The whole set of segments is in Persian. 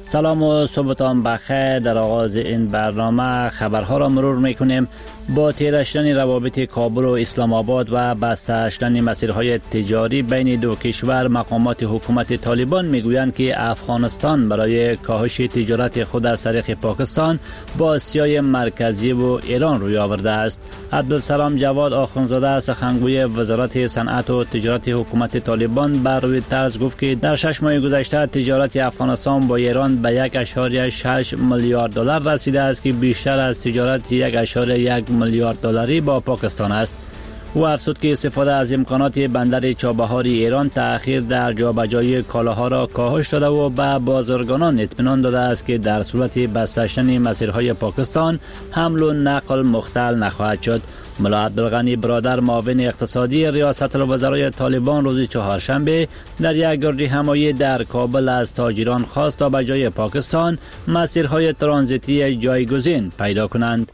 سلام و صبحتان بخیر. در آغاز این برنامه خبرها را مرور میکنیم. با تیره شدن روابط کابل و اسلام آباد و بسته شدن مسیرهای تجاری بین دو کشور، مقامات حکومت طالبان میگویند که افغانستان برای کاهش تجارت خود از طریق پاکستان با آسیای مرکزی و ایران روی آورده است. عبدالسلام جواد آخوندزاده، سخنگوی وزارت صنعت و تجارت حکومت طالبان، بر رویترز گفت که در 6 ماه گذشته تجارت افغانستان با ایران به 1.6 میلیارد دلار رسیده است که بیشتر از تجارت 1.1 میلیارد دلاری با پاکستان است. او افزود که استفاده از امکانات بندر چابهار ایران تأخیر در جابجایی کالاها را کاهش داده و به بازرگانان اطمینان داده است که در صورت بسته شدن مسیرهای پاکستان حمل و نقل مختل نخواهد شد. ملا عبدالغنی برادر، معاون اقتصادی ریاست الوزرای طالبان، روز چهارشنبه در یک گردی همایی در کابل از تاجران خواست تا به جای پاکستان مسیرهای ترانزیتی جایگزین پیدا کنند.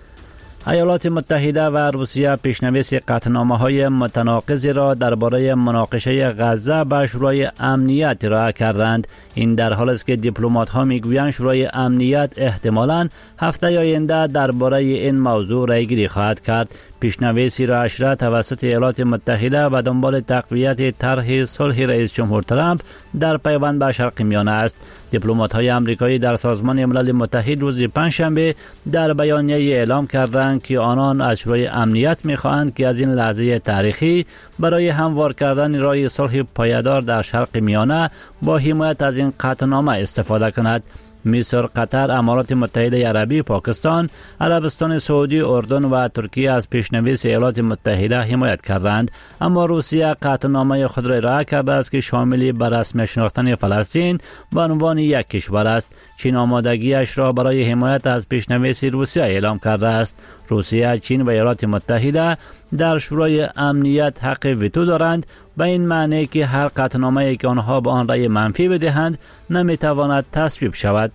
ایالات متحده و روسیه پیشنویس قطعنامه‌های متناقضی را درباره مناقشه غزه به شورای امنیت ارائه کردند. این در حالی است که دیپلمات‌ها میگویند شورای امنیت احتمالاً هفته آینده درباره این موضوع رأی‌گیری خواهد کرد. پیشنویسی راشده توسط ایالات متحده به دنبال تقویت طرح صلح رئیس جمهور ترامپ در پیوند به شرق میانه است. دیپلمات‌های آمریکایی در سازمان ملل متحد روز پنجشنبه در بیانیه اعلام کردند که آنان از شورای امنیت می‌خواهند که از این لحظه تاریخی برای هموار کردن راه صلح پایدار در شرق میانه با حمایت از این قطعنامه استفاده کند. مصر، قطر، امارات متحده عربی، پاکستان، عربستان سعودی، اردن و ترکیه از پیشنویس ایالات متحده حمایت کردند، اما روسیه قطعنامه خود را ارائه کرده است که شامل به رسمی شناختن فلسطین به عنوان یک کشور است. چین آمادگیش را برای حمایت از پیشنویس روسیه اعلام کرده است. روسیه، چین و ایالات متحده در شورای امنیت حق ویتو دارند، به این معنی که هر قطعنامه‌ای که آنها به آن رأی منفی بدهند نمیتواند تصویب شود.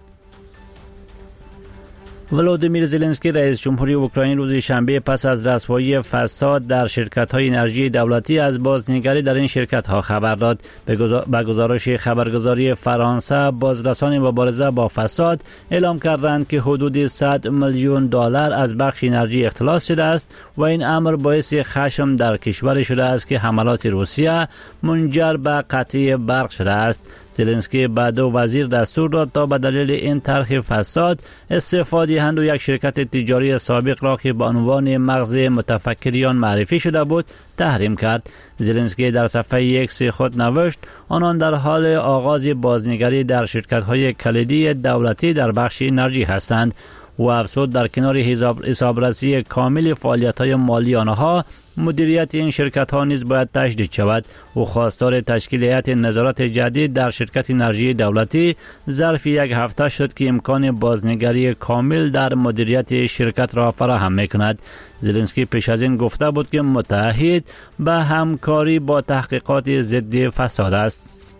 ولودیمیر زلنسکی، رئیس جمهوری اوکراین، روز شنبه پس از رسوایی فساد در شرکت‌های انرژی دولتی از بازنگری در این شرکت‌ها خبر داد. به گزارش خبرگزاری فرانسه، بازرسان مبارزه با فساد اعلام کردند که حدود 100 میلیون دلار از بخش انرژی اختلاس شده است و این امر باعث خشم در کشور شده است که حملات روسیه منجر به قطع برق شده است. زلنسکی به دو وزیر دستور داد تا به دلیل این طرح فساد استفاده هند و یک شرکت تجاری سابق را که به عنوان مغز متفکریان معرفی شده بود تحریم کرد. زلنسکی در صفحه ایکس خود نوشت آنان در حال آغاز بازنگری در شرکت‌های کلیدی دولتی در بخش انرژی هستند. و افزود در کنار حسابرسی کامل فعالیت‌های مالی آنها، مدیریت این شرکت‌ها نیز باید تجدید شود. او خواستار تشکیل هیئت نظارت جدید در شرکت انرژی دولتی ظرف یک هفته شد که امکان بازنگری کامل در مدیریت شرکت را فراهم می‌کند. زلنسکی پیش از این گفته بود که متعهد به همکاری با تحقیقات ضد فساد است.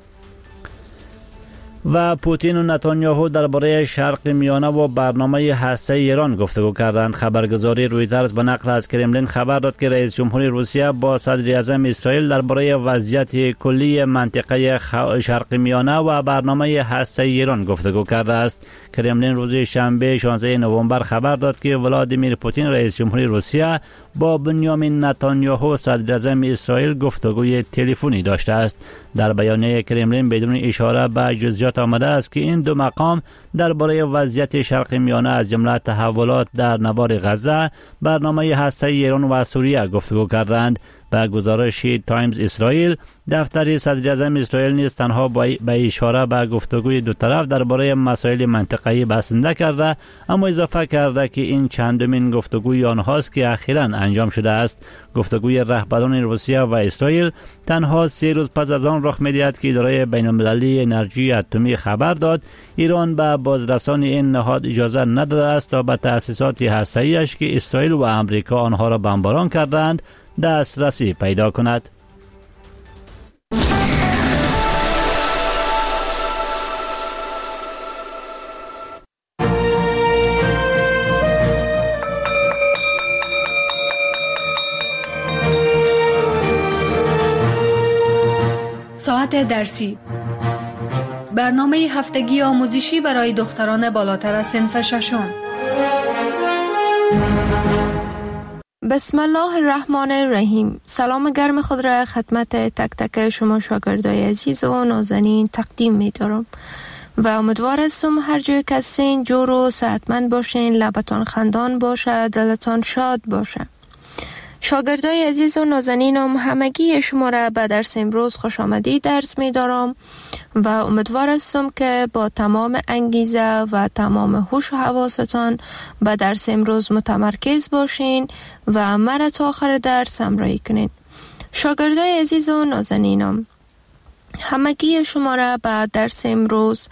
و پوتین و نتانیاهو درباره شرق میانه و برنامه هسته ایران گفتگو کردند. خبرگزاری رویترز به نقل از کرملین خبر داد که رئیس جمهوری روسیه با صدر اعظم اسرائیل درباره وضعیت کلی منطقه شرق میانه و برنامه هسته ایران گفتگو کرده است. کرملین روز شنبه 16 نوامبر خبر داد که ولادیمیر پوتین، رئیس جمهوری روسیه، با بنیامین نتانیاهو، صدر اعظم اسرائیل، گفتگوی تلفنی داشته است. در بیانیه کرملین بدون اشاره به جزئیات آمده است که این دو مقام درباره وضعیت شرق میانه از جمله تحولات در نوار غزه، برنامه هسته ایران و سوریه گفتگو کردند. به گزارش تایمز اسرائیل، دفتر صدر اعظم اسرائیل نیز تنها به اشاره به گفتگوی دو طرف درباره مسائل منطقه‌ای بسنده کرده، اما اضافه کرده که این چندمین گفتگوی آنهاست که اخیراً انجام شده است. گفتگوی رهبران روسیه و اسرائیل تنها 3 روز پس از آن رخ می‌دهد که اداره بین‌المللی انرژی اتمی خبر داد ایران به بازرسان این نهاد اجازه نداده است تا به تأسیسات هسته‌ایش که اسرائیل و آمریکا آنها را بمباران کردند دسترسی پیدا کند. ساعت درسی برنامه هفتگی آموزشی برای دختران بالاتر از صنف ششم. بسم الله الرحمن الرحیم. سلام گرم خود را خدمت تک تک شما شاگردای عزیز و نازنین تقدیم می دارم و امیدوار هستم هر جای که هستین جور و صحتمند باشین، لبتان خندان باشه، دلتان شاد باشه. شاگردای عزیز و نازنینم، همگی شما را به درس امروز خوش آمدید درس می دارم و امیدوار هستم که با تمام انگیزه و تمام هوش و حواستان به درس امروز متمرکز باشین و مرا تا آخر درس همراهی کنین. شاگردای عزیز و نازنینم، همگی شما را به درس امروز،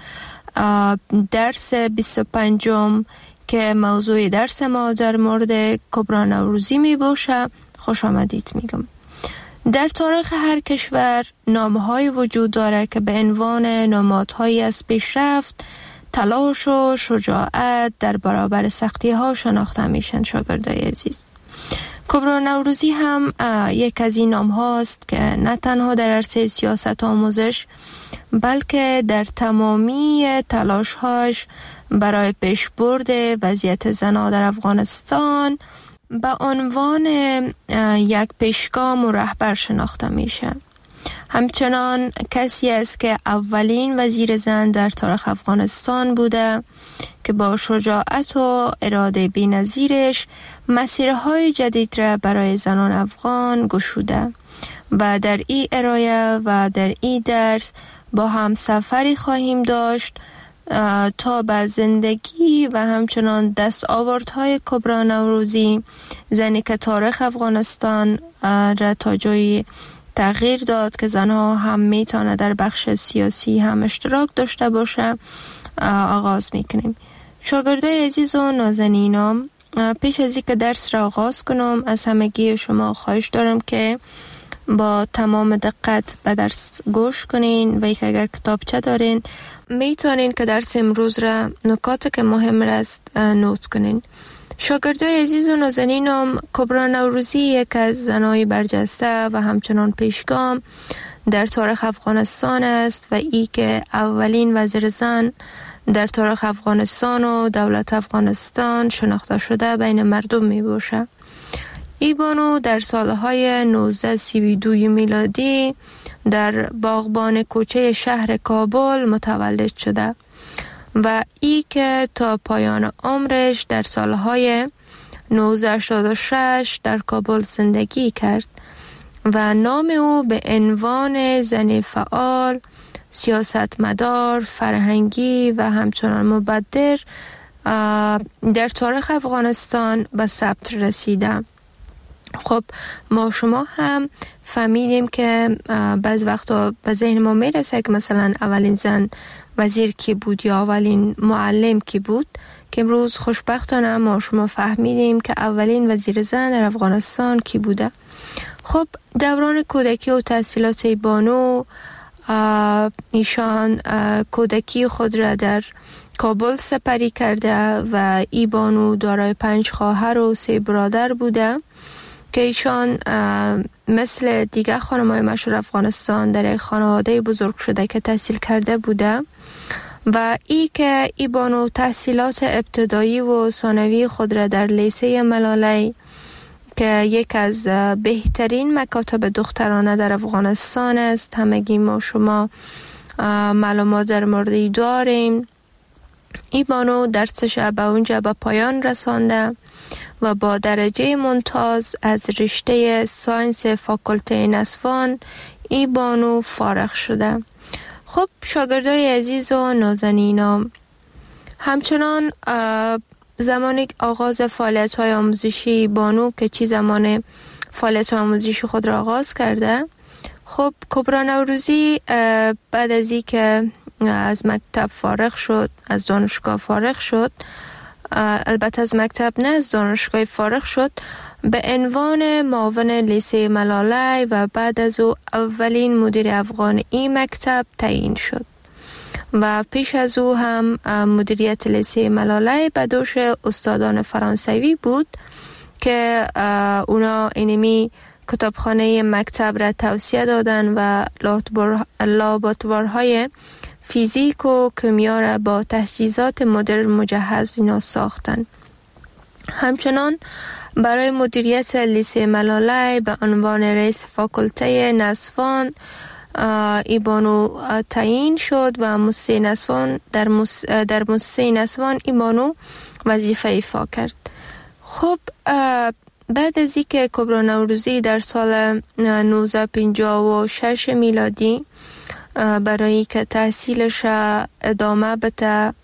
درس 25 که موضوع درس ما در مورد کبری نوروزی می باشه خوش آمدید میگم. در تاریخ هر کشور نامه‌های وجود داره که به عنوان نمادهایی از پیشرفت، تلاش و شجاعت در برابر سختی‌ها شناخته میشن. شاگردای عزیز، کبری نوروزی هم یک از این نام‌هاست که نه تنها در عرصه سیاست آموزش بلکه در تمامی تلاش‌هاش برای پیشبرد وضعیت زنان در افغانستان به عنوان یک پیشگام و رهبر شناخته میشه. همچنان کسی است که اولین وزیر زن در تاریخ افغانستان بوده که با شجاعت و اراده بی‌نظیرش مسیرهای جدید را برای زنان افغان گشوده و در این ارائه و در این درس با هم سفری خواهیم داشت تا به زندگی و همچنان دستاوردهای کبری نوروزی، زنی که تاریخ افغانستان را تا جایی تغییر داد که زنها هم میتونه در بخش سیاسی هم اشتراک داشته باشه، آغاز میکنیم. شاگردای عزیز و نازنینم، پیش از اینکه درس را آغاز کنم از همگی شما خواهش دارم که با تمام دقت به درس گوش کنین و اگر کتابچه دارین میتونین که درس امروز را نکاتی که مهم است نوت کنین. شاگردای عزیز و نازنینم، کبری نوروزی یک از زنای برجسته و همچنان پیشگام در تاریخ افغانستان است و ای که اولین وزیر زن در تاریخ افغانستان و دولت افغانستان شناخته شده بین مردم می باشه. ای بانو در سالهای 1932 میلادی در باغبان کوچه شهر کابل متولد شده و ای که تا پایان عمرش در سالهای 1986 در کابل زندگی کرد و نام او به عنوان زن فعال، سیاستمدار، فرهنگی و همچنان مبدر در تاریخ افغانستان به ثبت رسیده. خب ما شما هم فهمیدیم که بعض وقتا به ذهن ما میرسه که مثلا اولین زن وزیر کی بود یا اولین معلم کی بود، که امروز خوشبختانه ما شما فهمیدیم که اولین وزیر زن در افغانستان کی بوده. خب دوران کودکی و تحصیلات بانو، ایشان کودکی خود را در کابل سپری کرده و ای بانو دارای 5 خواهر و 3 برادر بوده که ایشان مثل دیگر خانم‌های مشهور افغانستان در یک خانواده بزرگ شده که تحصیل کرده بوده و ای که ای بانو تحصیلات ابتدایی و ثانوی خود را در لیسه ملالی که یک از بهترین مکاتب دخترانه در افغانستان است، همگی ما شما معلومات در موردی داریم، ای بانو درسش به اونجا به پایان رسانده و با درجه ممتاز از رشته ساینس فاکولته نسوان ای بانو فارغ شده. خب شاگردای عزیز و نازنینم، همچنان زمانی آغاز فعالیت‌های آموزشی بانو که چی زمان فعالیت آموزشی خود را آغاز کرده، خب کبری نوروزی بعد از این که از مکتب فارغ شد، از دانشگاه فارغ شد، البته از مکتب نه از دانشگاه فارغ شد، به عنوان معاون لیسه ملالی و بعد از او اولین مدیر افغان این مکتب تعیین شد و پیش از او هم مدیریت لیسه ملالی به دوش استادان فرانسوی بود که اونا اینمی کتابخانه مکتب را توسعه دادن و لابراتوارهای فیزیک و کیمیا را با تجهیزات مدرن مجهز اینا ساختن. همچنان برای مدیریت لیسه ملاله به عنوان رئیس فاکولته نسوان ایبانو تعیین شد و موسسه نسوان در موسسه نسوان ایبانو وظیفه ایفا کرد. خب بعد از اینکه کبرا نوروزی در سال 1956 میلادی برای که تحصیلش ادامه بده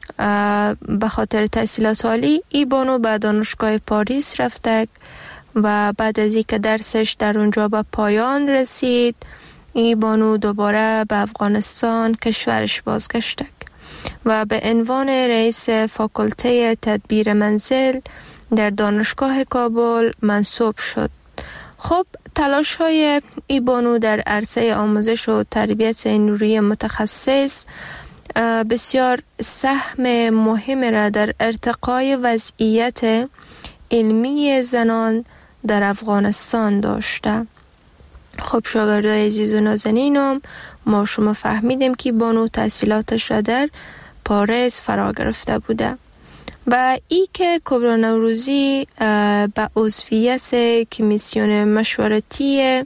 به خاطر تحصیلات عالی، ایبانو به دانشگاه پاریس رفته و بعد از اینکه درسش در اونجا به پایان رسید، ایبانو دوباره به افغانستان کشورش بازگشت و به عنوان رئیس فاکولته تدبیر منزل در دانشگاه کابل منصوب شد. خب تلاش های ایبانو در عرصه آموزش و تربیت نوری متخصص بسیار سهم مهم را در ارتقای وضعیت علمی زنان در افغانستان داشته. خب شاگردای عزیز و نازنینم، ما شما فهمیدیم که بانو تحصیلاتش را در پاریس فرا گرفته بوده و ای که کبرا نوروزی به عضویت کمیسیون مشورتی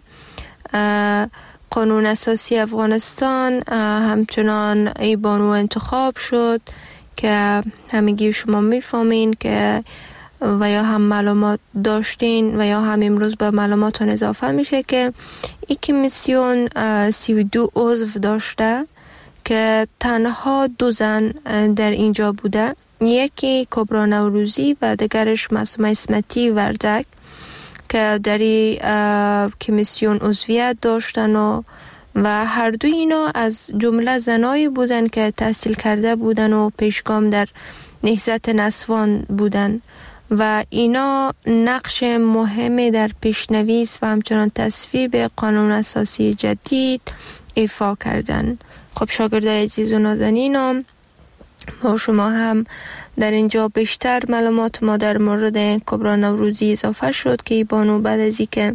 قانون اساسی افغانستان همچنان ای بانو انتخاب شد که همگی شما میفهمین که و یا هم معلومات داشتین و یا هم امروز به معلوماتون اضافه میشه که این کمیسیون 32 عضو داشته که تنها 2 زن در اینجا بوده، یکی کبرا نوروزی و دیگرش معصومه اسمتی وردک که در این کمیسیون عضویت داشتن و هر دو اینا از جمله زنایی بودن که تحصیل کرده بودن و پیشگام در نهضت نسوان بودن و اینا نقش مهمی در پیشنویس و همچنان تصویب قانون اساسی جدید ایفا کردن. خب شاگردای عزیز و نازنینم، ما شما هم در اینجا بیشتر معلومات ما در مورد کبرا نوروزی اضافه شد که بانو بعد از اینکه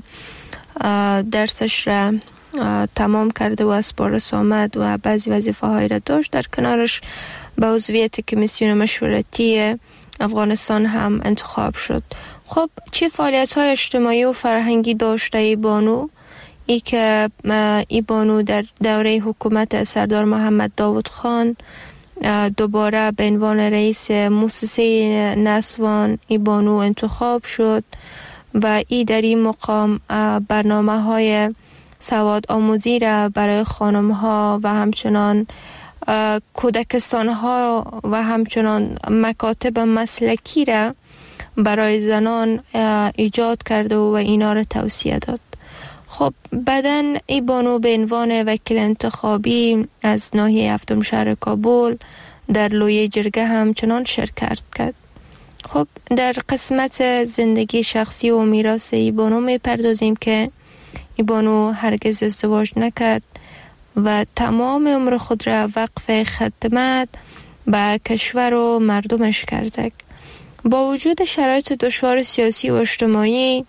درسش را تمام کرده و از پاریس آمد و بعضی وظیفه هایی را داشت، در کنارش به عضویت کمیسیون مشورتی افغانستان هم انتخاب شد. خب چه فعالیت های اجتماعی و فرهنگی داشته ای بانو؟ ای که ای بانو در دوره حکومت سردار محمد داود خان دوباره به عنوان رئیس موسسه نسوان ای بانو انتخاب شد و ای در این مقام برنامه های سواد آموزی را برای خانم ها و همچنان کودکستان ها و همچنان مکاتب مسلکی را برای زنان ایجاد کرده و اینا را توصیه داد. خب بعداً ای بانو به عنوان وکیل انتخابی از ناحیه هفتم شهر کابل در لویه جرگه همچنان شرکت کرد. خب در قسمت زندگی شخصی و میراث ای بانو می پردازیم که ای بانو هرگز ازدواج نکرد و تمام عمر خود را وقف خدمت به کشور و مردمش کرده. با وجود شرایط دشوار سیاسی و اجتماعی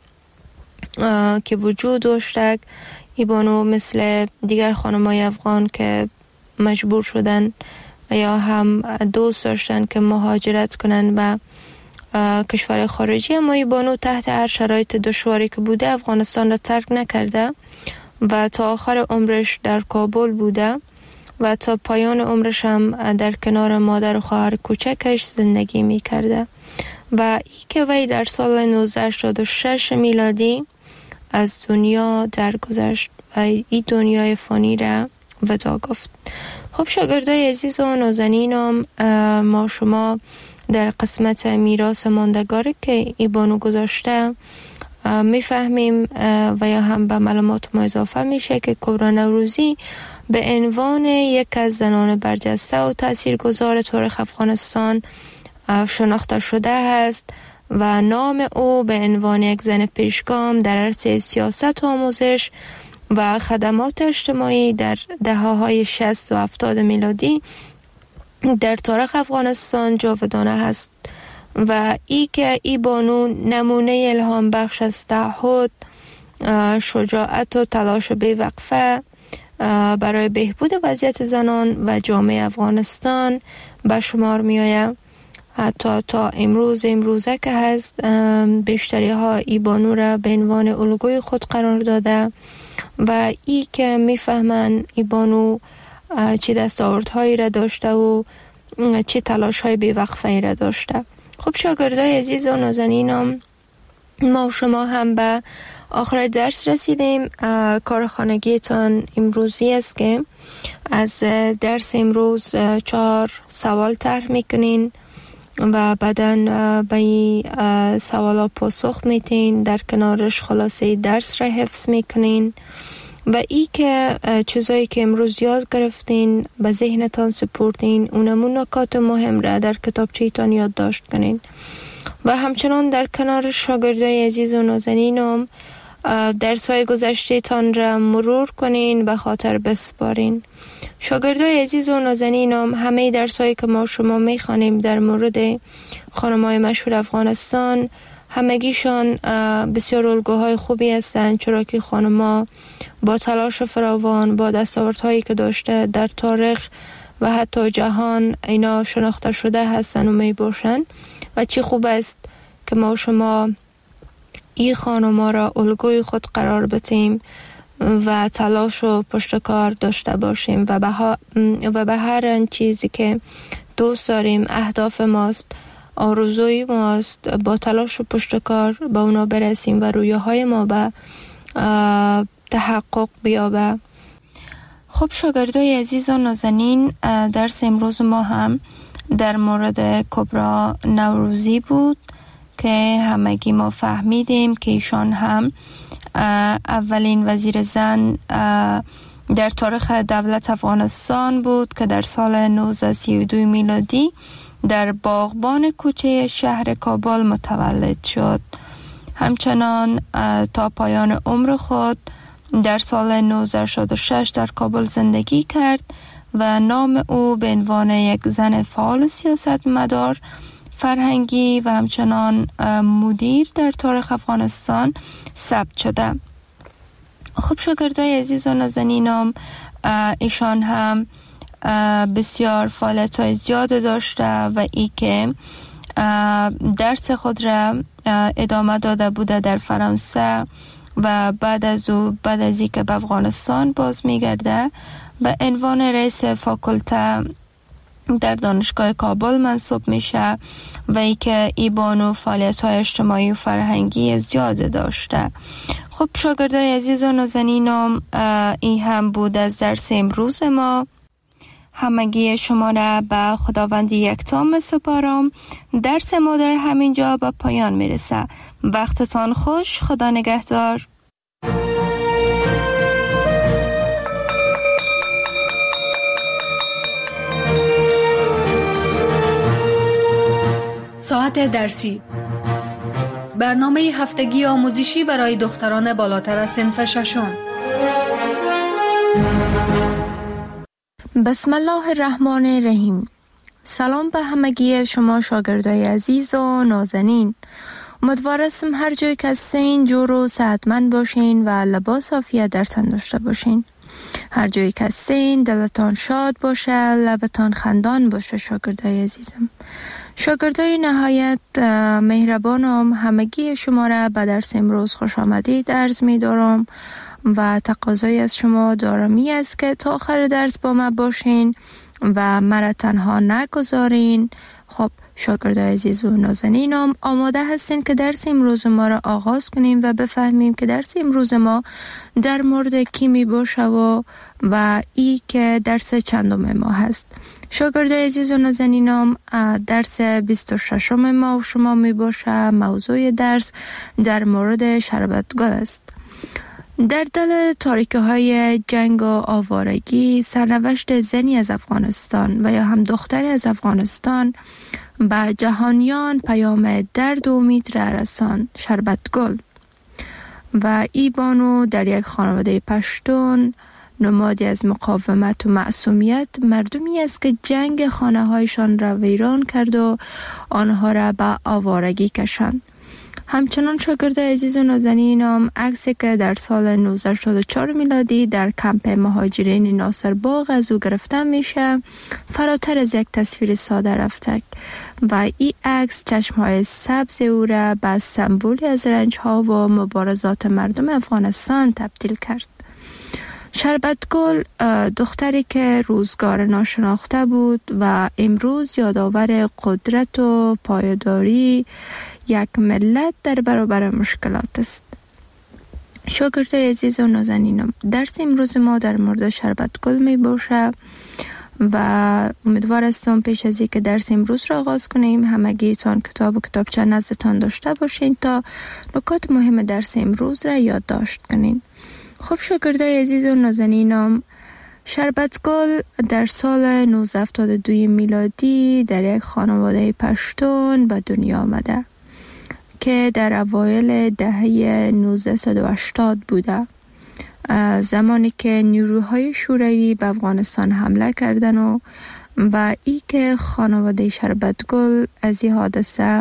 که وجود داشته، ای بانو مثل دیگر خانم‌های افغان که مجبور شدن و یا هم دوست داشتن که مهاجرت کنن به کشور خارجی، اما ای بانو تحت هر شرایط دشواری که بوده افغانستان را ترک نکرده و تا آخر عمرش در کابل بوده و تا پایان عمرش هم در کنار مادر و خواهر کوچکش زندگی می کرده و ای که وی در سال 1986 میلادی از دنیا درگذشت و این دنیای فانی را ودا گفت. خب شاگردای عزیز و نازنینم، ما شما در قسمت میراث ماندگاری که ای بانو گذاشته میفهمیم و یا هم به معلومات ما اضافه میشه که کبرا نوروزی به عنوان یک از زنان برجسته و تاثیرگذار تاریخ افغانستان شناخته شده است و نام او به عنوان یک زن پیشگام در عرصه سیاست و آموزش و خدمات اجتماعی در دهه‌های 60 و 70 میلادی در تاریخ افغانستان جاودانه است و ای که ای بانو نمونه الهام بخش از تعهد، شجاعت و تلاش بی‌وقفه برای بهبود وضعیت زنان و جامعه افغانستان به شمار می آید. حتی تا امروزه که هست بیشتری ها ای بانو را به عنوان الگوی خود قرار داده و ای که میفهمن ای بانو چه دستاوردهایی را داشته و چه تلاش های بی‌وقفه‌ای را داشته. خب شاگردای عزیز و نازنینم، ما و شما هم به آخر درس رسیدیم. کار خانگیتان امروزی است که از درس امروز 4 سوال طرح میکنین و بعداً به این سوالا پاسخ میتین، در کنارش خلاصه درس را حفظ میکنین و ای که چیزایی که امروز یاد گرفتین به ذهنتان سپردین، اونمون نکات مهم را در کتابچه‌تان یادداشت کنین و همچنان در کنار شاگردای عزیز و نازنینم درس‌های گذشته تان را مرور کنین، به خاطر بسپارین. شاگردای عزیز و نازنینم، همه درس‌هایی که ما شما می‌خوانیم در مورد خانم‌های مشهور افغانستان، همگیشان بسیار الگوهای خوبی هستند، چرا که خانم‌ها با تلاش فراوان، با دستاوردهایی که داشته در تاریخ و حتی جهان اینا شناخته شده هستند و می باشند و چی خوب است که ما شما این خانم‌ها را الگوی خود قرار بدیم و تلاش و پشتکار داشته باشیم و به هر چیزی که دوست داریم، اهداف ماست، آرزوی ماست، با تلاش و پشتکار به اونا برسیم و رویاهای ما به تحقق بیابه. خب شاگردای عزیز و نازنین، درس امروز ما هم در مورد کبرا نوروزی بود که همگی ما فهمیدیم که ایشان هم اولین وزیر زن در تاریخ دولت افغانستان بود که در سال 1932 میلادی در باغبان کوچه شهر کابل متولد شد. همچنان تا پایان عمر خود در سال 1966 در کابل زندگی کرد و نام او به عنوان یک زن فعال و سیاستمدار فرهنگی و همچنان مدیر در تاریخ افغانستان ثبت شده. خب شاگردای عزیز و نازنینم، ایشان هم بسیار فعالیت‌های زیاد داشته و ای که درس خود را ادامه داده بوده در فرانسه و بعد از ای که به افغانستان باز میگرده به عنوان رئیس فاکولته در دانشگاه کابل منصوب میشه و ای که ای بانو فعالیت‌های اجتماعی و فرهنگی زیاد داشته. خب شاگردای عزیز و نازنینم، این هم بود از درس امروز ما. همگی شما را به خداوند یکتا می‌سپارم. درس ما در همینجا به پایان میرسه. وقتتان خوش. خدا نگهدار. ساعت درسی، برنامه هفتگی آموزشی برای دختران بالاتر از صنف ششم. بسم الله الرحمن الرحیم. سلام به همگی شما شاگردای عزیز و نازنین. امیدوارم هر جای که هستین جور و صحتمند باشین و لباس عافیت در تن داشته باشین. هر جایی که هستین دلتان شاد باشه، لبتان خندان باشه. شاگردای عزیزم، شاگردای نهایت مهربانم، همگی شما را به درس امروز خوش آمدید عرض می دارم و تقاضای از شما دارمی است که تا آخر درس با ما باشین و مرا تنها نگذارین. خب شاگردای عزیز و نازنینم، آماده هستین که درس امروز ما را آغاز کنیم و بفهمیم که درس امروز ما در مورد کی می باشه و ای که درس چندم ما هست. شاگردای عزیز و نازنینم، درس 26 ما و شما می باشه. موضوع درس در مورد شربتگل است. در دل تاریکه های جنگ و آوارگی، سرنوشت زنی از افغانستان و یا هم دختری از افغانستان به جهانیان پیام درد و امید را رساند. شربتگل و ای بانو در یک خانواده پشتون، نمادی از مقاومت و معصومیت، مردمی است که جنگ خانه هایشان را ویران کرد و آنها را به آوارگی کشاند. همچنان شاگردای عزیز و نازنینم عکسی که در سال 1984 میلادی در کمپ مهاجرین ناصر باغ از او گرفته میشه فراتر از یک تصویر ساده رفته و این عکس چشمهای سبز او را به سمبولی از رنجها و مبارزات مردم افغانستان تبدیل کرد. شربتگل دختری که روزگار ناشناخته بود و امروز یادآور قدرت و پایداری یک ملت در برابر مشکلات است. شاگردای عزیز و نازنینم، درس امروز ما در مورد شربتگل می باشه و امیدوار هستم پیش از اینکه درس امروز را آغاز کنیم همگیتان کتاب و کتابچه نزدتان داشته باشین تا نکات مهم درس امروز را یادداشت کنین. خب شاگردای عزیز و نازنینم، شربتگل در سال 1972 میلادی در یک خانواده پشتون به دنیا آمده که در اوایل دهه 1980 بوده، زمانی که نیروهای شوروی به افغانستان حمله کردن و ای که خانواده شربتگل از این حادثه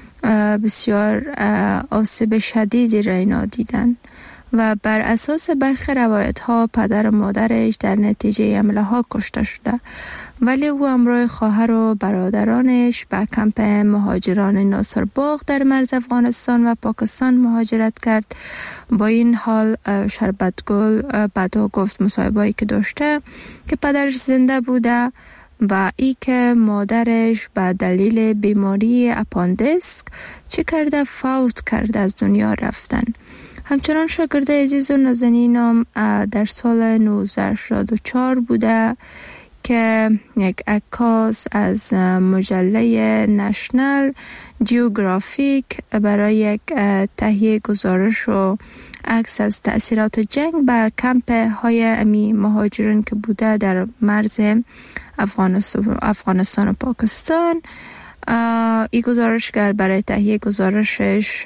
بسیار آسیب شدیدی را دیدن و بر اساس برخی روایت ها پدر و مادرش در نتیجه حمله ها کشته شده، ولی او همراه خواهر و برادرانش به کمپ مهاجران ناصر باغ در مرز افغانستان و پاکستان مهاجرت کرد. با این حال شربتگل بعدا گفت مصاحبه‌ای که داشته که پدرش زنده بوده و ای که مادرش به دلیل بیماری اپاندیسک چه کرده فوت کرده از دنیا رفتن. همچنان شاگرد عزیز و نازنینم در سال 1984 بوده که یک عکاس از مجله نشنال جیوگرافیک برای یک تهیه گزارش و عکس از تأثیرات جنگ به کمپ های امی مهاجرین که بوده در مرز افغانستان و پاکستان، این گزارشگر برای تهیه گزارشش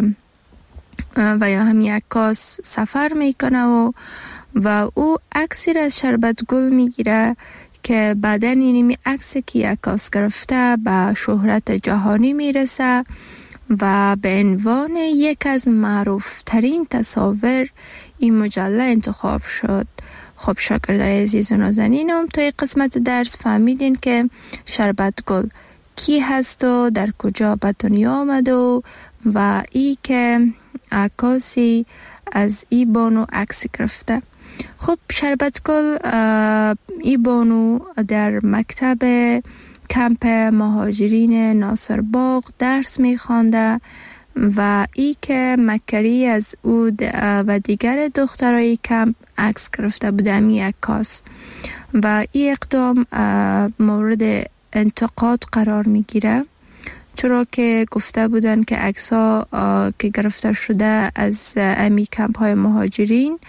و یا همین عکاس سفر میکنه و او عکسی را از شربتگل میگیره که بعدن اینمی عکسی که عکاس گرفته به شهرت جهانی میرسه و به عنوان یک از معروف ترین تصاویر این مجله انتخاب شد. خب شاگردای عزیز و نازنینم، تا این قسمت درس فهمیدین که شربتگل کی هست و در کجا به دنیا آمد و ای که عکاسی از ای بانو عکسی گرفته. خب شربتگل ای بانو در مکتب کمپ مهاجرین ناصر باغ درس میخوانده و ای که مکری از او و دیگر دخترای کمپ عکس گرفته بوده می عکاس و این اقدام مورد انتقاد قرار میگیره، چرا که گفته بودن که عکس‌ها که گرفته شده از امی کمپ های مهاجرین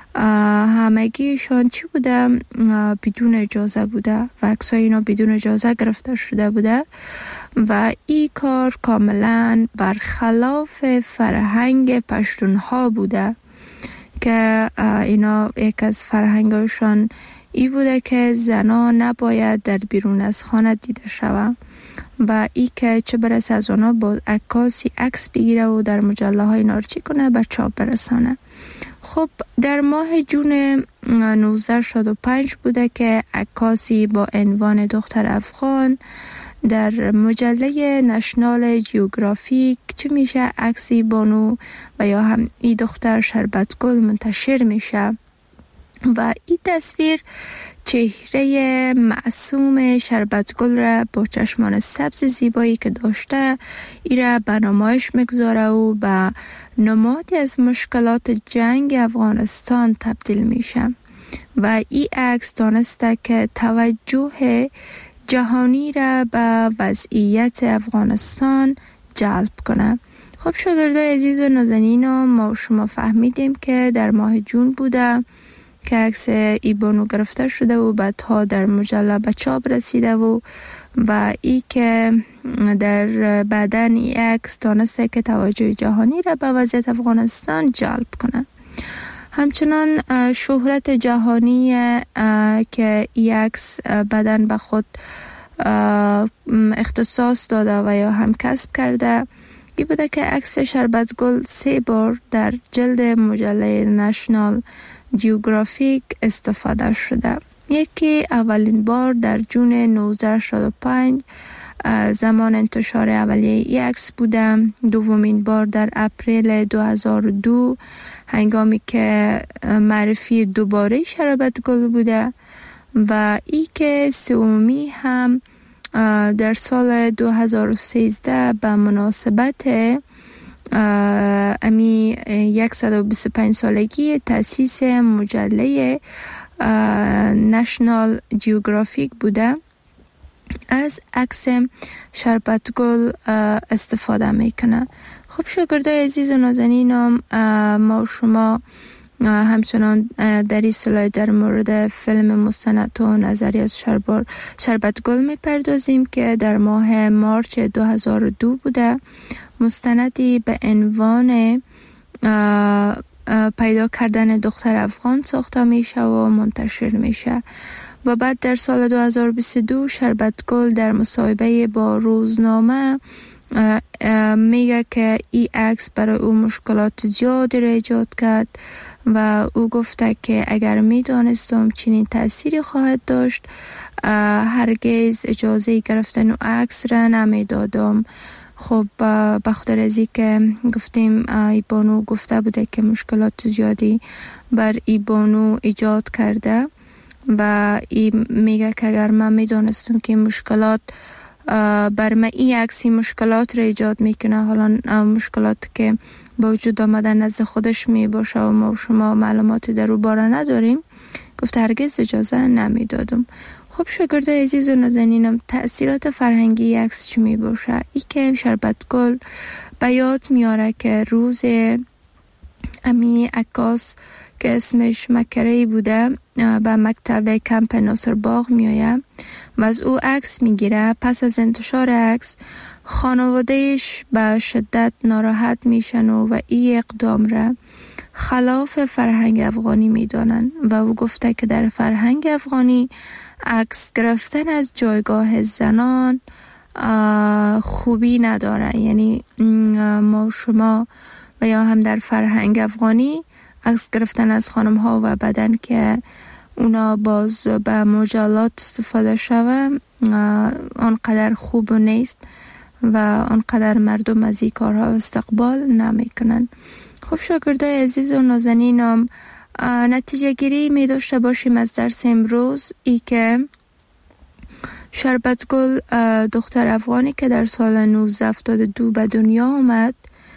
همگیشان چی بوده؟ بدون اجازه بوده و عکس‌های اینا بدون اجازه گرفته شده بوده و این کار کاملا برخلاف فرهنگ پشتونها بوده که اینا یک از فرهنگشان ای بوده که زنا نباید در بیرون از خانه دیده شود و ای که چه برسه از اونا با عکاسی عکس بگیره و در مجله های نارچی کنه به چاپ برسانه. خب در ماه جون 1965 بوده که عکاسی با عنوان دختر افغان در مجله نشنال جیوگرافیک چه میشه عکسی بانو و یا هم ای دختر شربتگل منتشر میشه و این تصویر چهره معصوم شربتگل را با چشمان سبز زیبایی که داشته ای را به نمایش میگذاره و به نمادی از مشکلات جنگ افغانستان تبدیل میشه و این عکس دانسته که توجه جهانی را به وضعیت افغانستان جلب کنه. خب شاگردای عزیز و نازنینم، ما شما فهمیدیم که در ماه جون بوده که عکس ایبانو گرفته شده و بعدها در مجله به چاپ رسیده و ای که در بدن ای عکس دانسته که توجه جهانی را به وضعیت افغانستان جلب کنه. همچنان شهرت جهانی که ای عکس بدن به خود اختصاص داده و یا هم کسب کرده ای بوده که عکس شربت گل 3 بار در جلد مجله نشنال جیوگرافیک استفاده شده. یکی اولین بار در جون 1965 زمان انتشار اولیه ای عکس بوده. دومین بار در اپریل 2002 هنگامی که معرفی دوباره شربت گل بوده و ای که سومی هم در سال 2013 به مناسبت 125 سالگی تأسیس مجله نشنال جیوگرافیک بوده. از عکس شربت گل استفاده میکنه. خب شاگردای عزیز و نازنینم، ما و شما همچنان در این سلایت در مورد فیلم مستند و نظریات شربت گل میپردازیم که در ماه مارچ 2002 بوده. مستندی به عنوان پیدا کردن دختر افغان ساخته میشه و منتشر میشه و بعد در سال 2022 شربت گل در مصاحبه با روزنامه میگه که این عکس برای او مشکلات زیادی را ایجاد کرد و او گفته که اگر میدانستم چنین تأثیری خواهد داشت هرگز اجازه گرفتن او عکس را نمیدادم. خب بخاطر از که گفتیم ای بانو گفته بوده که مشکلات زیادی بر ای بانو ایجاد کرده و ای میگه که اگر من میدانستم که مشکلات بر من این عکسی مشکلات را ایجاد میکنه، حالا مشکلات که با وجود آمدن نزد خودش می باشه و ما و شما معلوماتی در او باره نداریم، گفته هرگز اجازه نمیدادم. خب شاگردای عزیز و نازنینم، تأثیرات فرهنگی عکس چی می باشه؟ ای که شربت گل به یاد میاره که روز امی عکاس که اسمش مکری بوده به مکتب کمپ ناصر باغ میآید و از او عکس میگیره. پس از انتشار عکس خانوادهش به شدت ناراحت میشن و این اقدام را خلاف فرهنگ افغانی میدانن و او گفته که در فرهنگ افغانی عکس گرفتن از جایگاه زنان خوبی نداره. یعنی ما شما و یا هم در فرهنگ افغانی عکس گرفتن از خانم ها و بدن که اونا باز به مجلات استفاده شوه آنقدر خوب نیست و آنقدر مردم از این کارها استقبال نمی کنن. خب شاگردای عزیز و نازنینم، نتیجه گیری می داشته باشیم از درس امروز ای که شربت گل دختر افغانی که در سال 1972 به دنیا آمد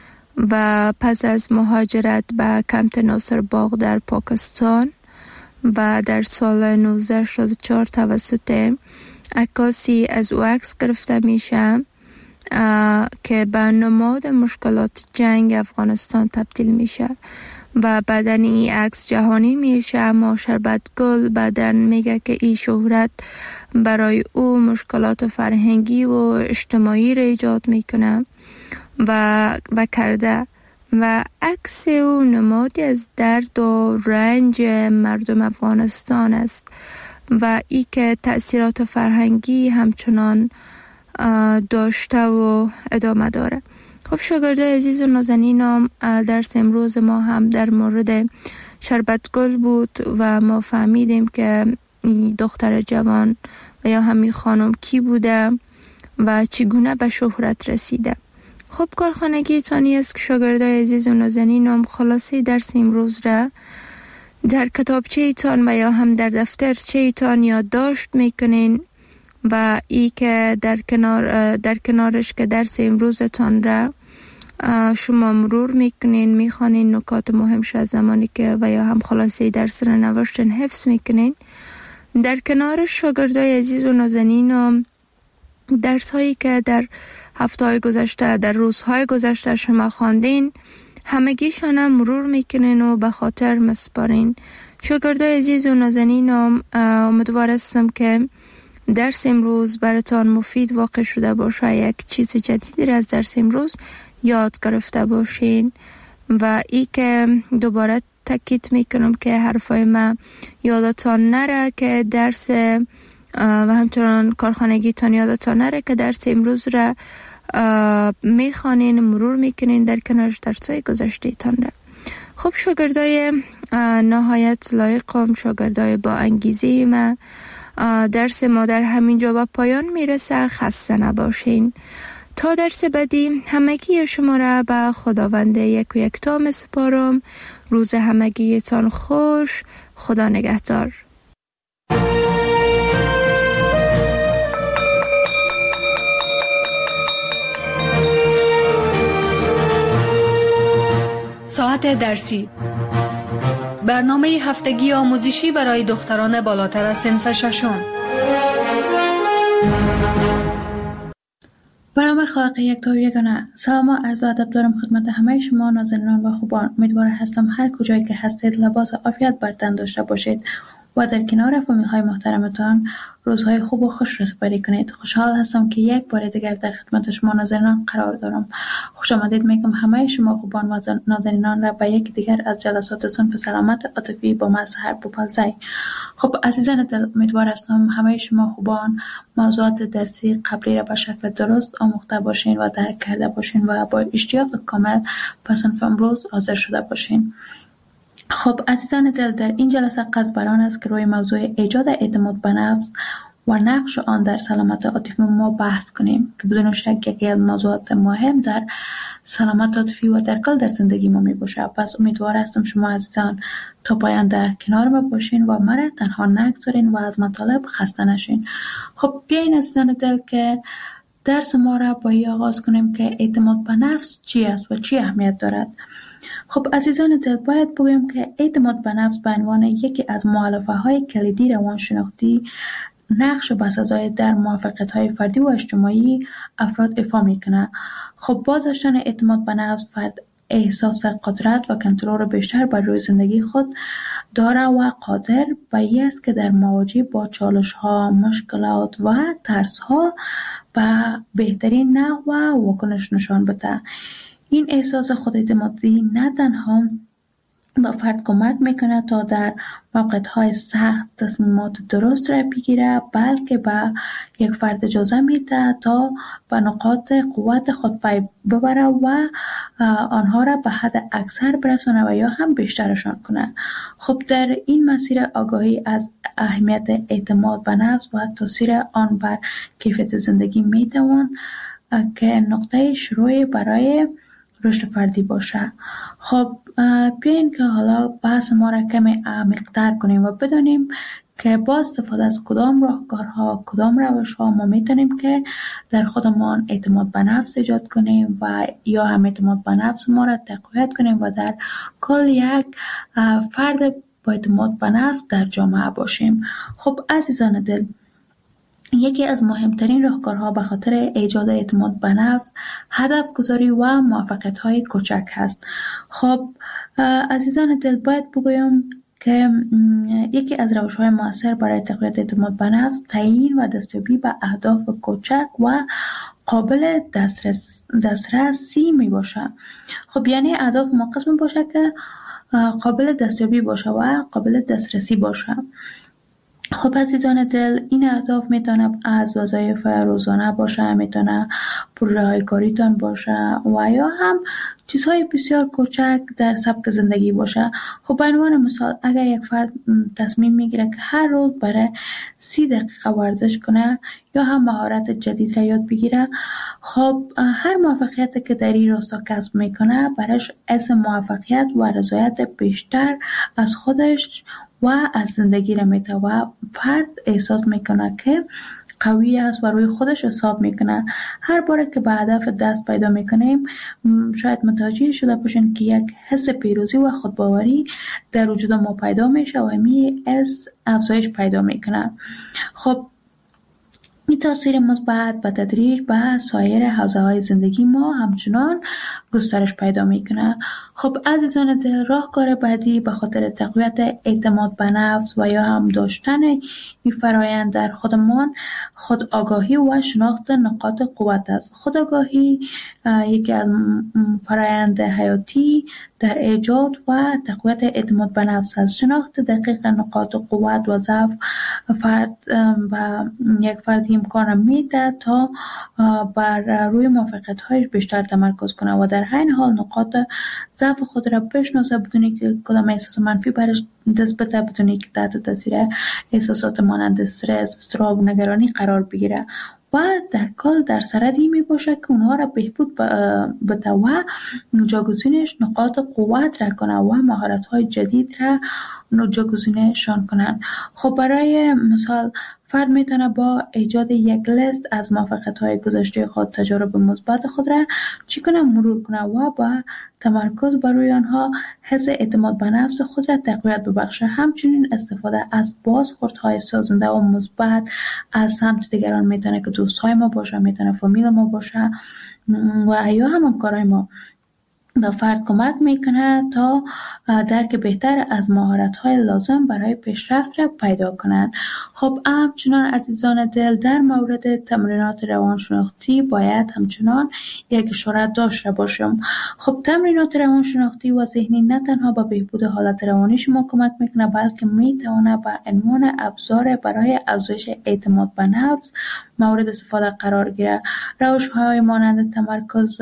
و پس از مهاجرت به کمپ ناصر باغ در پاکستان و در سال 1964 توسط عکاسی از او عکس گرفته میشه که به نماد مشکلات جنگ افغانستان تبدیل میشه و بعدن این عکس جهانی میشه. اما شربت گل بعدن میگه که این شهرت برای او مشکلات فرهنگی و اجتماعی را ایجاد میکنه و کرده و عکس او نمادی از درد و رنج مردم افغانستان است و ای که تأثیرات فرهنگی همچنان داشته و ادامه داره. خب شاگردای عزیز و نازنینم، درس امروز ما هم در مورد شربت گل بود و ما فهمیدیم که دختر جوان و یا همین خانم کی بوده و چگونه به شهرت رسیده. خب کارخانگی تانی است که شاگردای عزیز و نازنینم خلاصه درس امروز را در کتابچه ایتان و یا هم در دفترچه ایتان یادداشت میکنین و ای که در کنارش که درس امروزتان را شما مرور میکنین، میخوانین نکات مهمش از زمانی که و یا هم خلاصه درس را نوشتن حفظ میکنین. در کنارش شاگردای عزیز و نازنینم درس هایی که در هفته‌های گذشته در روزهای گذشته شما خواندین همگیشان هم مرور میکنین و به خاطر مسپارین. شاگردای عزیز و نازنینم، امیدوار هستم که درس امروز براتان مفید واقع شده باشه، یک چیز جدیدی را از درس امروز یاد گرفته باشین و ای که دوباره تاکید میکنم که حرفای من یادتان نره که درس و همچنان کارخانگی تان یادتان نره که درس امروز را میخوانین، مرور میکنین در کنارش درسای گذشته تان را. خب شاگردای نهایت لایقم، شاگردای با انگیزه ما، درس ما در همین جا به پایان میرسه. خسته نباشین. تا درس بعدی همگی شما را به خداوند یک و یکتا میسپارم. روز همگیتان خوش. خدا نگهدار. ساعت درسی، برنامه هفتگی آموزشی برای دختران بالاتر از صنف ششم. برنامه خالق یک تا یگانه. سلام و عرض ادب دارم خدمت همه شما نازنینان و خوبان. امیدوار هستم هر کجایی که هستید لباس عافیت بر تن داشته باشید و در کنار فامیل های محترمتان روزهای خوب و خوش را سپری کنید. خوشحال هستم که یک بار دیگر در خدمت شما ناظرینان قرار دارم. خوش آمدید میگم همه شما خوبان و ناظرینان را به یک دیگر از جلسات صنف سلامت عاطفی با من سحر بوپلزی. خب عزیزان دل، امیدوار هستم همه شما خوبان موضوعات درسی قبلی را به شکل درست آموخته باشین و درک کرده باشین و با اشتیاق کامل به صنف امروز حاضر شده باشین. خب عزیزان دل، در این جلسه قصد بر آن است که روی موضوع ایجاد اعتماد به نفس و نقش آن در سلامت عاطفی ما بحث کنیم که بدون شک یکی از موضوعات مهم در سلامت عاطفی و در کل در زندگی ما می باشه. پس امیدوار هستم شما عزیزان تا پایان در کنار ما باشین و مرا تنها نگذارین و از مطالب خسته نشین. خب بیاین عزیزان دل که درس ما را با این آغاز کنیم که اعتماد به نفس چی است و چی اهمیت دارد. خب عزیزان دل، باید بگویم که اعتماد به نفس به عنوان یکی از مؤلفه‌های کلیدی روانشناختی نقش بسزای در موفقیت‌های فردی و اجتماعی افراد ایفا می‌کنه. خب با داشتن اعتماد به نفس فرد احساس قدرت و کنترل بیشتر بر روی زندگی خود داره و قادر به این است که در مواجهه با چالش‌ها، مشکلات و ترس‌ها به بهترین نحو واکنش نشان بده. این احساس خوداعتمادی نه تنها به فرد کمک میکنه تا در موقعیت‌های سخت تصمیمات درست را بگیره، بلکه به یک فرد اجازه میده تا به نقاط قوت خود پی ببره و آنها را به حد اکثر برسونه و یا هم بیشترشان کنه. خب در این مسیر آگاهی از اهمیت اعتماد به نفس و تاثیر آن بر کیفیت زندگی میتوان که نقطه شروع برای رشد فردی باشه. خب بیاین که حالا بحث ما را کمی عمیق‌تر کنیم و بدانیم که با استفاده از کدام راهکارها، کدام روش‌ها ما میتونیم که در خودمان اعتماد به نفس ایجاد کنیم و یا هم اعتماد به نفس ما را تقویت کنیم و در کل یک فرد با اعتماد به نفس در جامعه باشیم. خب عزیزان دل، یکی از مهمترین راهکارها به خاطر ایجاد اعتماد به نفس هدف گذاری و موفقیت‌های کوچک هست. خب عزیزان دل، باید بگویم که یکی از روش‌های مؤثر برای تقویت اعتماد به نفس تعیین و دستیابی به اهداف کوچک و قابل دسترسی می باشه. خب یعنی اهداف ما قسم باشه که قابل دستیابی باشه و قابل دسترسی باشه. خب عزیزان دل، این اهداف میتونه از وظایف روزانه باشه، میتونه پروژه های کاریتان باشه و یا هم چیزهای بسیار کوچک در سبک زندگی باشه. خب به عنوان مثال اگر یک فرد تصمیم میگیره که هر روز برای 30 دقیقه ورزش کنه یا هم مهارت جدید را یاد بگیره، خب هر موفقیتی که در این راستا کسب میکنه برایش حس موفقیت و رضایت بیشتر از خودش و از زندگی را میده و فرد احساس میکنه که قوی است و روی خودش حساب میکنه. هر باره که به هدف دست پیدا میکنیم شاید متوجه شده باشین که یک حس پیروزی و خودباوری در وجود ما پیدا میشه و می از افزایش پیدا میکنه. خب این تاثیر مثبت به تدریج به سایر حوزه‌های زندگی ما همچنان گسترش پیدا میکنه. خب عزیزان دل، راهکار بعدی به خاطر تقویت اعتماد به نفس و یا هم داشتن این فرایند در خودمان خود آگاهی و شناخت نقاط قوت است. خود آگاهی یکی از فرایند حیاتی در ایجاد و تقویت اعتماد به نفس است. شناخت دقیق نقاط قوت و ضعف یک فرد امکان میده تا بر روی موفقیت‌هایش بیشتر تمرکز کنه و در عین حال نقاط ضعف خود را بشناسه بدون که کدام احساس منفی برش دست بده، بدون که تحت تاثیر احساسات مانند استرس، اضطراب و نگرانی قرار بگیره و در کل در سردی می باشه که اونها را بهبود بده و جاگزینش نقاط قوت را کنه و مهارت‌های جدید را جاگزینشان کنن. خب برای مثال فرد میتونه با ایجاد یک لیست از موفقیت‌های گذشته خود، تجارب مثبت خود را چی کنه مرور کنه و با تمرکز بر روی آنها حس اعتماد به نفس خود را تقویت ببخشه. همچنین استفاده از بازخوردهای سازنده و مثبت از سمت دیگران میتونه که دوستای ما باشه، میتونه فامیل ما باشه و یا هم همکارای ما به فرد کمک میکنه تا درک بهتر از مهارت‌های لازم برای پیشرفت را پیدا کنند. خب همچنان عزیزان دل در مورد تمرینات روانشناختی باید همچنان یک اشاره داشته باشم. خب تمرینات روانشناختی و ذهنی نه تنها به بهبود حالت روانی شما کمک میکنه بلکه میتونه به عنوان ابزار برای افزایش اعتماد به نفس مورد استفاده قرار گیره. روش‌های مانند تمرکز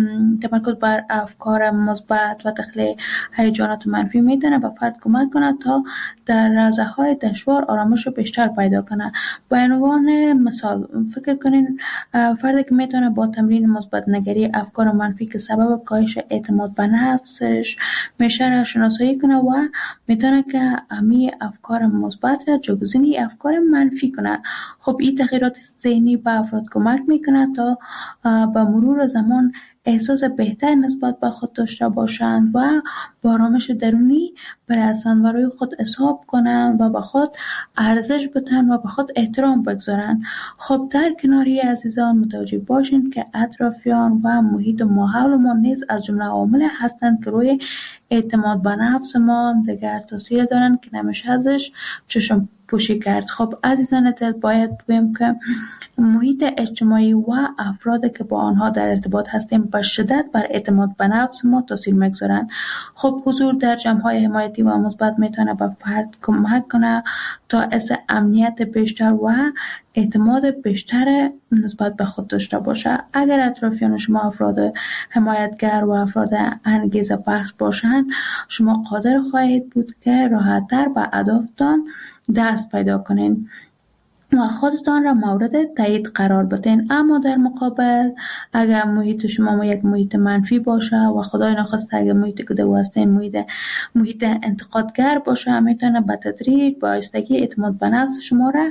بر افکار مثبت و تخلیه هیجانات منفی میتونه به فرد کمک کنه تا در لحظه‌های دشوار آرامش بیشتر پیدا کنه. به عنوان مثال فکر کنین فردی که میتونه با تمرین مثبت نگری افکار منفی که سبب کاهش اعتماد به نفسش میشه را شناسایی کنه و میتونه که همین افکار مثبت را جایگزین افکار منفی کنه. خب این تغییرات ذهنی به افراد کمک میکنه تا با مرور زمان احساس بهتر نسبت به خود داشته باشند و با آرامش درونی برسند و روی خود حساب کنند و به خود ارزش بدن و به خود احترام بگذارند. خب در کناری عزیزان متوجه باشید که اطرافیان و محیط ماحول ما نیز از جمله عوامل هستند که روی اعتماد به نفس ما دیگر تاثیر دارند که نمیشه ازش چشم پوشی کرد. خب عزیزان دل باید بگویم که محیط اجتماعی و افرادی که با آنها در ارتباط هستیم به شدت بر اعتماد به نفس ما تاثیر میگذارند. خب حضور در جمع‌های حمایتی و مثبت میتونه به فرد کمک کنه تا حس امنیت بیشتر و اعتماد بیشتر نسبت به خود داشته باشه. اگر اطرافیان شما افراد حمایتگر و افراد انگیزه بخش باشند، شما قادر خواهید بود که راحت‌تر به اهدافتان دست پیدا کنین و خودتان را مورد تایید قرار بدین. اما در مقابل اگر محیط شما یک محیط منفی باشه و خدای نخواسته اگر محیط که دو هستین محیط انتقادگر باشه، میتونه به تدریج با آهستگی اعتماد به نفس شما را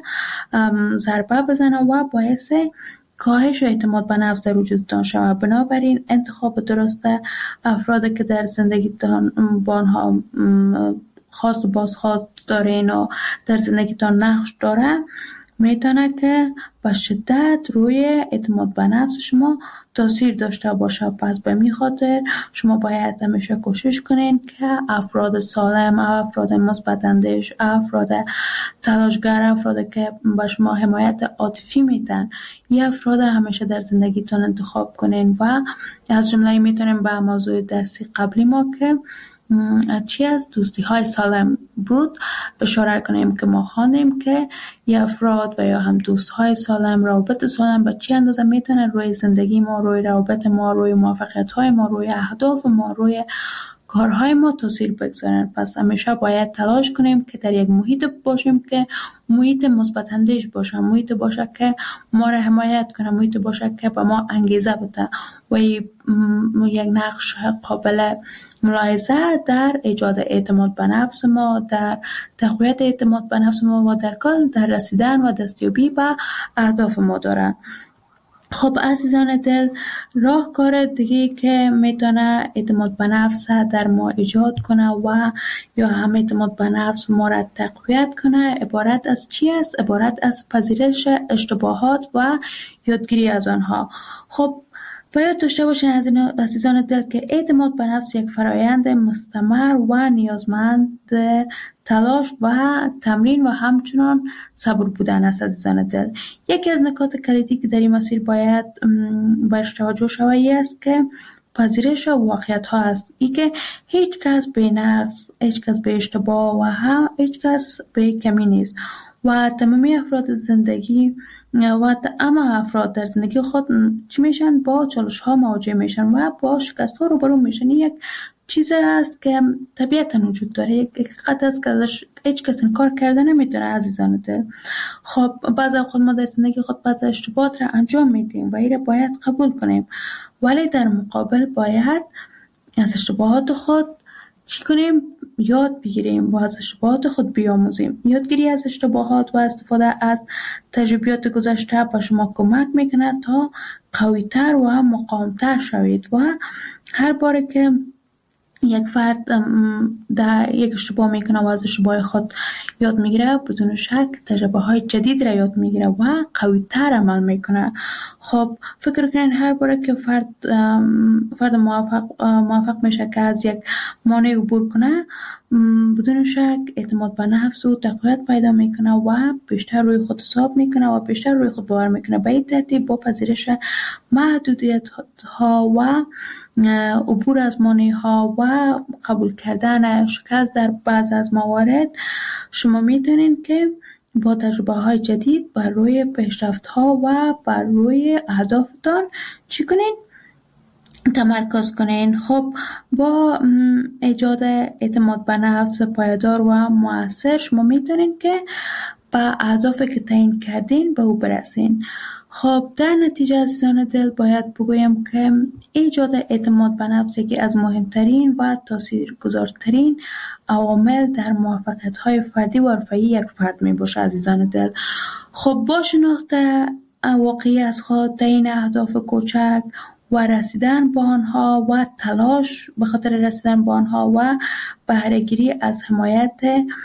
ضربه بزنه و باعث کاهش اعتماد به نفس در وجودتان شود. بنابراین انتخاب درست افرادی که در زندگیتان با آنها خاص و بازخواست دارین و در زندگیتان نقش داره میتونه که به شدت روی اعتماد به نفس شما تاثیر داشته باشه. پس به می خاطر شما باید همیشه کوشش کنین که افراد سالم، افراد مثبت اندیش، افراد تلاشگر، افرادی که به شما حمایت عاطفی میدن، این افراد همیشه در زندگیتون انتخاب کنین. و از جمله میتونیم به موضوع درسی قبلی ما که چی از دوستی های سالم بود اشاره کنیم که ما خواندیم که یه افراد و یا هم دوست های سالم، روابط سالم به چی اندازه میتونه روی زندگی ما، روی روابط ما، روی موفقیت های ما، روی اهداف ما، روی کارهای ما تاثیر بگذارن. پس همیشه باید تلاش کنیم که در یک محیط باشیم که محیط مثبت اندیش باشه، محیط باشه که ما را حمایت کنه، محیط باشه که به ما انگیزه بده و یک نقش قابل ملاحظه در ایجاد اعتماد به نفس ما، در تقویت اعتماد به نفس ما و در کل در رسیدن و دستیابی به اهداف ما داره. خب عزیزان دل، راهکار دیگه که میتونه اعتماد به نفس در ما ایجاد کنه و یا هم اعتماد به نفس ما را تقویت کنه عبارت از چی است؟ عبارت از پذیرش اشتباهات و یادگیری از آنها. خب باید داشته باشین عزیزان دل که اعتماد به نفس یک فرایند مستمر و نیازمند تلاش و تمرین و همچنان صبر بودن است. عزیزان دل، یکی از نکات کلیدی که در این مسیر باید برش توجه شود است که پذیرش واقعیت ها است. ای که هیچ کس به نقص، هیچ کس به اشتباه و هیچ کس به کمی نیست و تمامی افراد زندگی و اما افراد در زندگی خود چی میشن؟ با چالش ها مواجه میشن و با شکست ها روبرو میشن. یک چیزی است که طبیعتا وجود داره، یک حقیقت است که ازش هیچ کس انکار کرده نمیتونه عزیزان دل. خب بعضی خود ما در زندگی خود بعضی اشتباهات را انجام میدیم و این را باید قبول کنیم، ولی در مقابل باید از اشتباهات خود چی کنیم؟ یاد بگیریم و از اشتباهات خود بیاموزیم. یادگیری از اشتباهات و استفاده از تجربیات گذشته به شما کمک میکنه تا قوی‌تر و مقاوم‌تر شوید و هر باره که یک فرد در یک اشتباه میکنه و از اشتباه خود یاد میگیره، بدون شک تجربه های جدید را یاد میگیره و قوی‌تر عمل میکنه. خب فکر کنین هر باره که فرد موفق میشه که از یک مانع عبور کنه، بدون شک اعتماد به نفس و تقویت پیدا میکنه و بیشتر روی خود حساب میکنه و بیشتر روی خود باور میکنه. به این ترتیب با پذیرش محدودیت ها و عبور از مانع ها و قبول کردن شکست در بعض از موارد، شما میتونین که با تجربه های جدید بر روی پیشرفت ها و بر روی اهدافتان چی کنین؟ تمرکز کنین. خب با ایجاد اعتماد به نفس پایدار و مؤثر شما میتونین که به اهدافی که تعیین کردین به او برسین. خب در نتیجه عزیزان دل باید بگویم که ایجاد اعتماد به نفس یکی از مهمترین و تاثیرگذارترین عوامل در موفقیت‌های فردی و حرفه‌ای یک فرد میباشه عزیزان دل. خب با شناخت واقعی از خود، تعیین اهداف کوچک و رسیدن به آنها و تلاش به خاطر رسیدن به آنها و بهره‌گیری از حمایت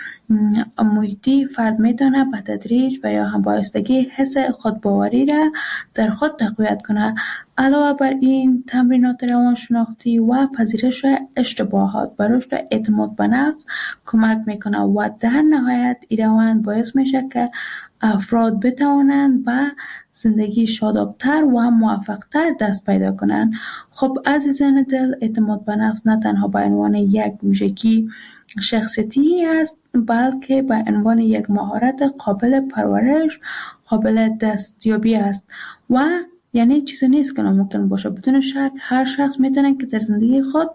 محیطی، فرد میتونه به تدریج و یا هم بایستگی حس خودباوری را در خود تقویت کنه. علاوه بر این تمرینات روانشناختی و پذیرش اشتباهات به رشد اعتماد به نفس کمک میکنه و در نهایت این روند باعث میشه که افراد بتوانند به زندگی شادابتر و موفقتر دست پیدا کنند. خب عزیزان دل، اعتماد به نفس نه تنها به عنوان یک ویژگی شخصیتی است، بلکه به عنوان یک مهارت قابل پرورش، قابل دستیابی است و یعنی چیزی نیست که ناممکن باشه. بدون شک هر شخص میتونه که در زندگی خود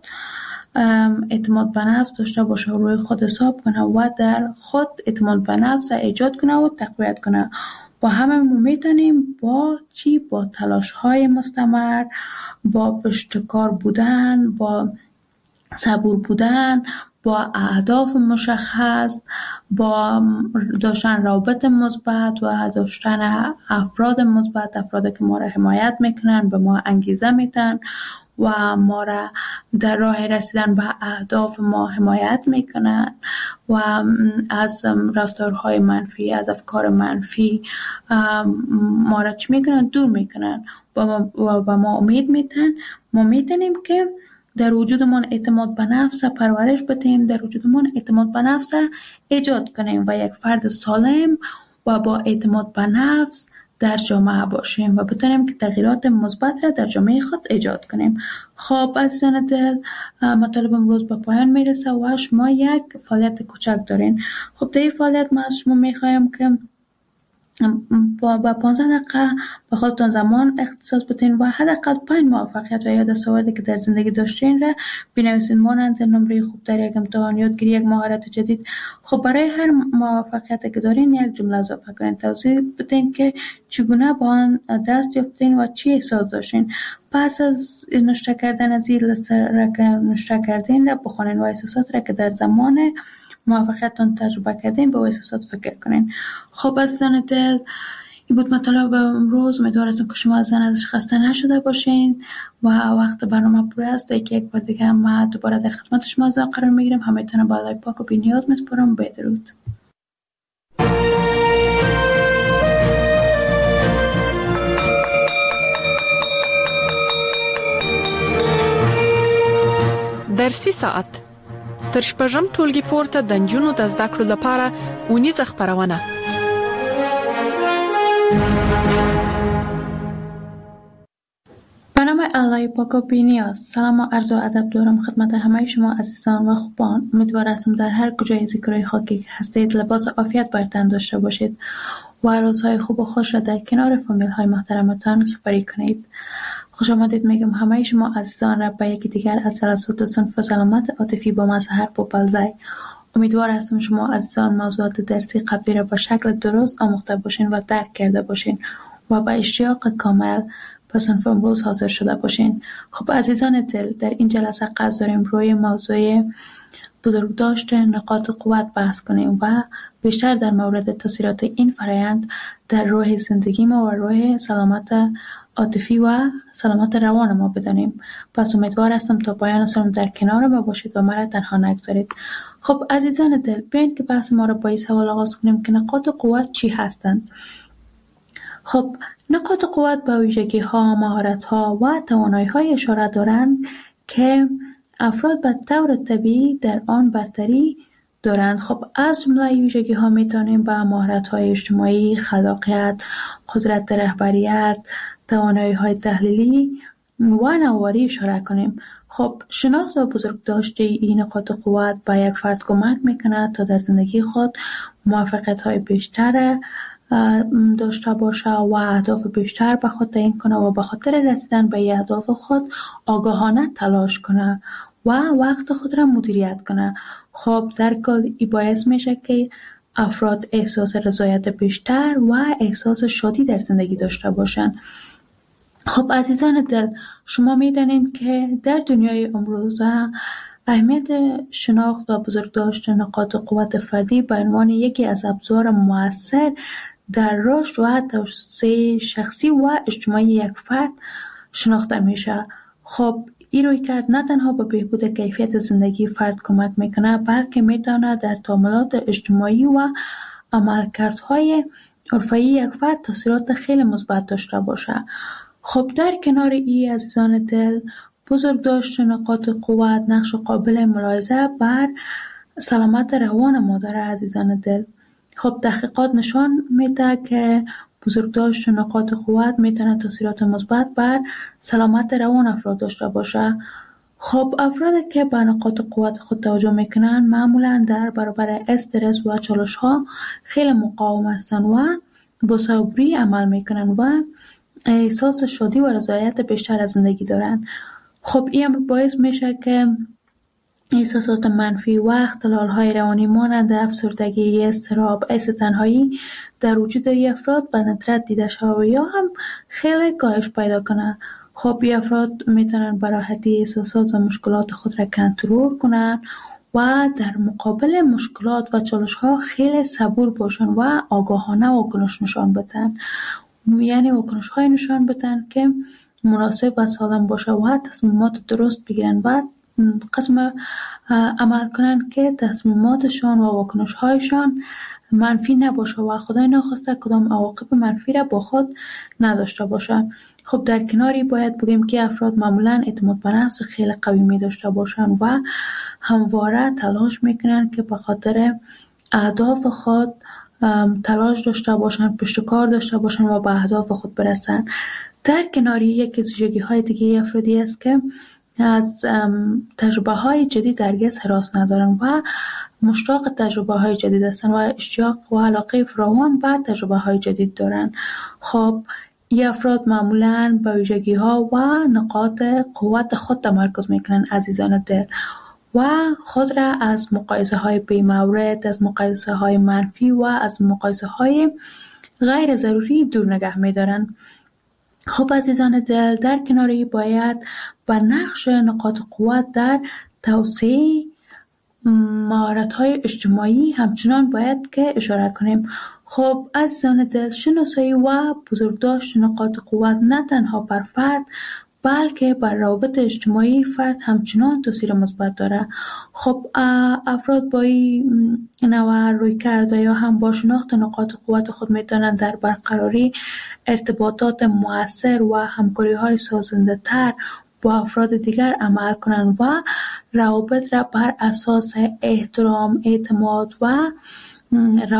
اعتماد به نفس داشته باشه و روی خود حساب کنه و در خود اعتماد به نفس ایجاد کنه و تقویت کنه. و همه ما میتونیم با تلاش های مستمر، با پشتکار بودن، با صبور بودن، با اهداف مشخص، با داشتن روابط مثبت و داشتن افراد مثبت، افرادی که ما را حمایت میکنن، به ما انگیزه میدن و ما را در راه رسیدن به اهداف ما حمایت میکنن و از رفتارهای منفی، از افکار منفی ما را چی میکنن؟ دور میکنن و ما امید میتن. ما میتونیم که در وجودمان اعتماد به نفس پرورش بدیم، در وجودمان اعتماد به نفس ایجاد کنیم و یک فرد سالم و با اعتماد به نفس در جامعه باشیم و بتونیم که تغییرات مثبت را در جامعه خود ایجاد کنیم. خب عزیزان دل، مطالب امروز به پایان میرسه و شما یک فعالیت کوچک دارین. خب در این فعالیت ما از شما میخوایم که با 15 دقیقه به خودتون زمان اختصاص بدین و حداقل 5 موفقیت و یا دستاوردی که در زندگی داشتین را بنویسین، مانند نمره خوب در یک امتحان، یادگیری یک مهارت جدید. خب برای هر موفقیتی که دارین یک جمله اضافه کنین، توضیح بدین که چگونه با آن دست یافتین و چی احساس داشتین. پس از نوشته کردن از این لیست را که نوشته کردین را بخونین و احساسات را که در زمان موفقیتتان تجربه کردین به احساسات فکر کنین. خب عزیزان دل، این بود مطالب امروز. امیدوارم که شما ازش خسته نشده باشین و وقت برنامه پر است. یک بار دیگه ما دوباره در خدمت شما قرار میگیریم. همتون با الله پاک و بی‌نیاز میسپارم. بدرود. در 3 ساعت تر شپږم ټولګي پورته د نجونو د زده کړو لپاره اونیزه خپرونه. به نام الله پاک و بی‌نیاز. سلام و عرض و ادب دارم خدمت همه شما عزیزان و خوبان. امیدوار هستم در هر کجای ذکرای خاکی که هستید لباس عافیت بر تن داشته باشید و روزهای خوب و خوش را در کنار فامیل های محترمتان سپری کنید. خوش آمدید میگم همه شما عزیزان را به یکی دیگر از جلسات صنف سلامت عاطفی با مظهر پوپلزای. امیدوار هستم شما عزیزان موضوعات درسی قبلی را به شکل درست آموخته باشین و درک کرده باشین و با اشتیاق کامل به صنف امروز حاضر شده باشین. خب عزیزان دل، در این جلسه قصد داریم روی موضوع بزرگداشت نقاط قوت بحث کنیم و بیشتر در مورد تاثیرات این فرایند در روح زندگی ما و روح سلامت عاطفی و سلامت روان ما بدانیم. پس امیدوار هستم تا پایان سالم در کنار ما باشید و مرا تنها نگذارید. خب عزیزان دل، بیاین که بحث ما را با این سوال آغاز کنیم که نقاط قوت چی هستند؟ خب نقاط قوت به ویژگی‌ها، مهارت‌ها و توانایی‌های اشاره دارند که افراد به طور طبیعی در آن برتری دارند. خب از جمله ویژگی‌ها می‌توانیم به مهارت‌های اجتماعی، خلاقیت، قدرت رهبریت، توانایی‌های تحلیلی و نواری اشاره کنیم. خب شناخت و بزرگداشت این نقاط قوت به یک فرد کمک می‌کند تا در زندگی خود موفقیت‌های بیشتر داشته باشه و اهداف بیشتر به خود تعیین کنه و به خاطر رسیدن به اهداف خود آگاهانه تلاش کنه و وقت خود را مدیریت کنه. خب در کل این باعث میشه که افراد احساس رضایت بیشتر و احساس شادی در زندگی داشته باشن. خب عزیزان دل، شما میدانید که در دنیای امروزه اهمیت شناخت و بزرگداشت نقاط قوت فردی به عنوان یکی از ابزار مؤثر در رشد و توسعه شخصی و اجتماعی یک فرد شناخته میشه. خب این رویکرد نه تنها به بهبود کیفیت زندگی فرد کمک میکنه، بلکه میتونه در تعاملات اجتماعی و عملکردهای حرفه‌ای یک فرد تاثیرات خیلی مثبت داشته باشه. خب در کنار این عزیزان دل، بزرگداشت نقاط قوت نقش قابل ملاحظه بر سلامت روان ما داره عزیزان دل. خب تحقیقات نشان میده که بزرگداشت نقاط قوت میتونه تاثیرات مثبت بر سلامت روان افراد داشته باشه. خب افرادی که به نقاط قوت خود توجه میکنن معمولا در برابر استرس و چالش ها خیلی مقاوم هستن و با صبری عمل میکنن و احساس شادی و رضایت بیشتر از زندگی دارن. خب این باعث میشه که احساسات منفی و اختلال‌های روانی مانند افسردگی، اضطراب، حس تنهایی در وجود افراد به ندرت دیده شود یا هم خیلی کاهش پیدا کنه. خب این افراد میتونن به راحتی احساسات و مشکلات خود را کنترل کنن و در مقابل مشکلات و چالش‌ها خیلی صبور باشن و آگاهانه واکنش نشان بدن. یعنی واکنش‌های نشان بدن که مناسب و سالم باشه و تصمیمات درست بگیرن و قسم عمل کنن که تصمیماتشان و واکنش‌هایشان منفی نباشه و خدای نخواسته کدام عواقب منفی را با خود نداشته باشه. خب در کناری باید بگیم که افراد معمولاً اعتماد به نفس خیلی قوی می داشته باشن و همواره تلاش میکنن که به خاطر اهداف خود تلاش داشته باشن، پشتکار داشته باشن و به اهداف خود برسن. در کناری یکی از ویژگی‌های دیگه افرادی است که از تجربه‌های جدید هرگز هراس ندارن و مشتاق تجربه‌های جدید هستن و اشتیاق و علاقه فراوان به تجربه‌های جدید دارن. خب این افراد معمولاً به ویژگی‌ها و نقاط قوت خود تمرکز میکنن عزیزان دل و خود را از مقایسه‌های بی‌مورد، از مقایسه‌های منفی و از مقایسه‌های غیر ضروری دور نگه می‌دارن. خب عزیزان دل، در کناری باید به نقش نقاط قوت در توسعه مهارت‌های اجتماعی همچنان باید که اشاره کنیم. خب عزیزان دل، شناسایی و بزرگداشت نقاط قوت نه تنها بر فرد بلکه بر روابط اجتماعی فرد همچنان تاثیر مثبت داره. خب افراد با این نوع رویکرد یا هم با شناخت نقاط قوت خود میتونن در برقراری ارتباطات مؤثر و همکاری‌های سازنده تر با افراد دیگر عمل کنند و روابط را بر اساس احترام، اعتماد و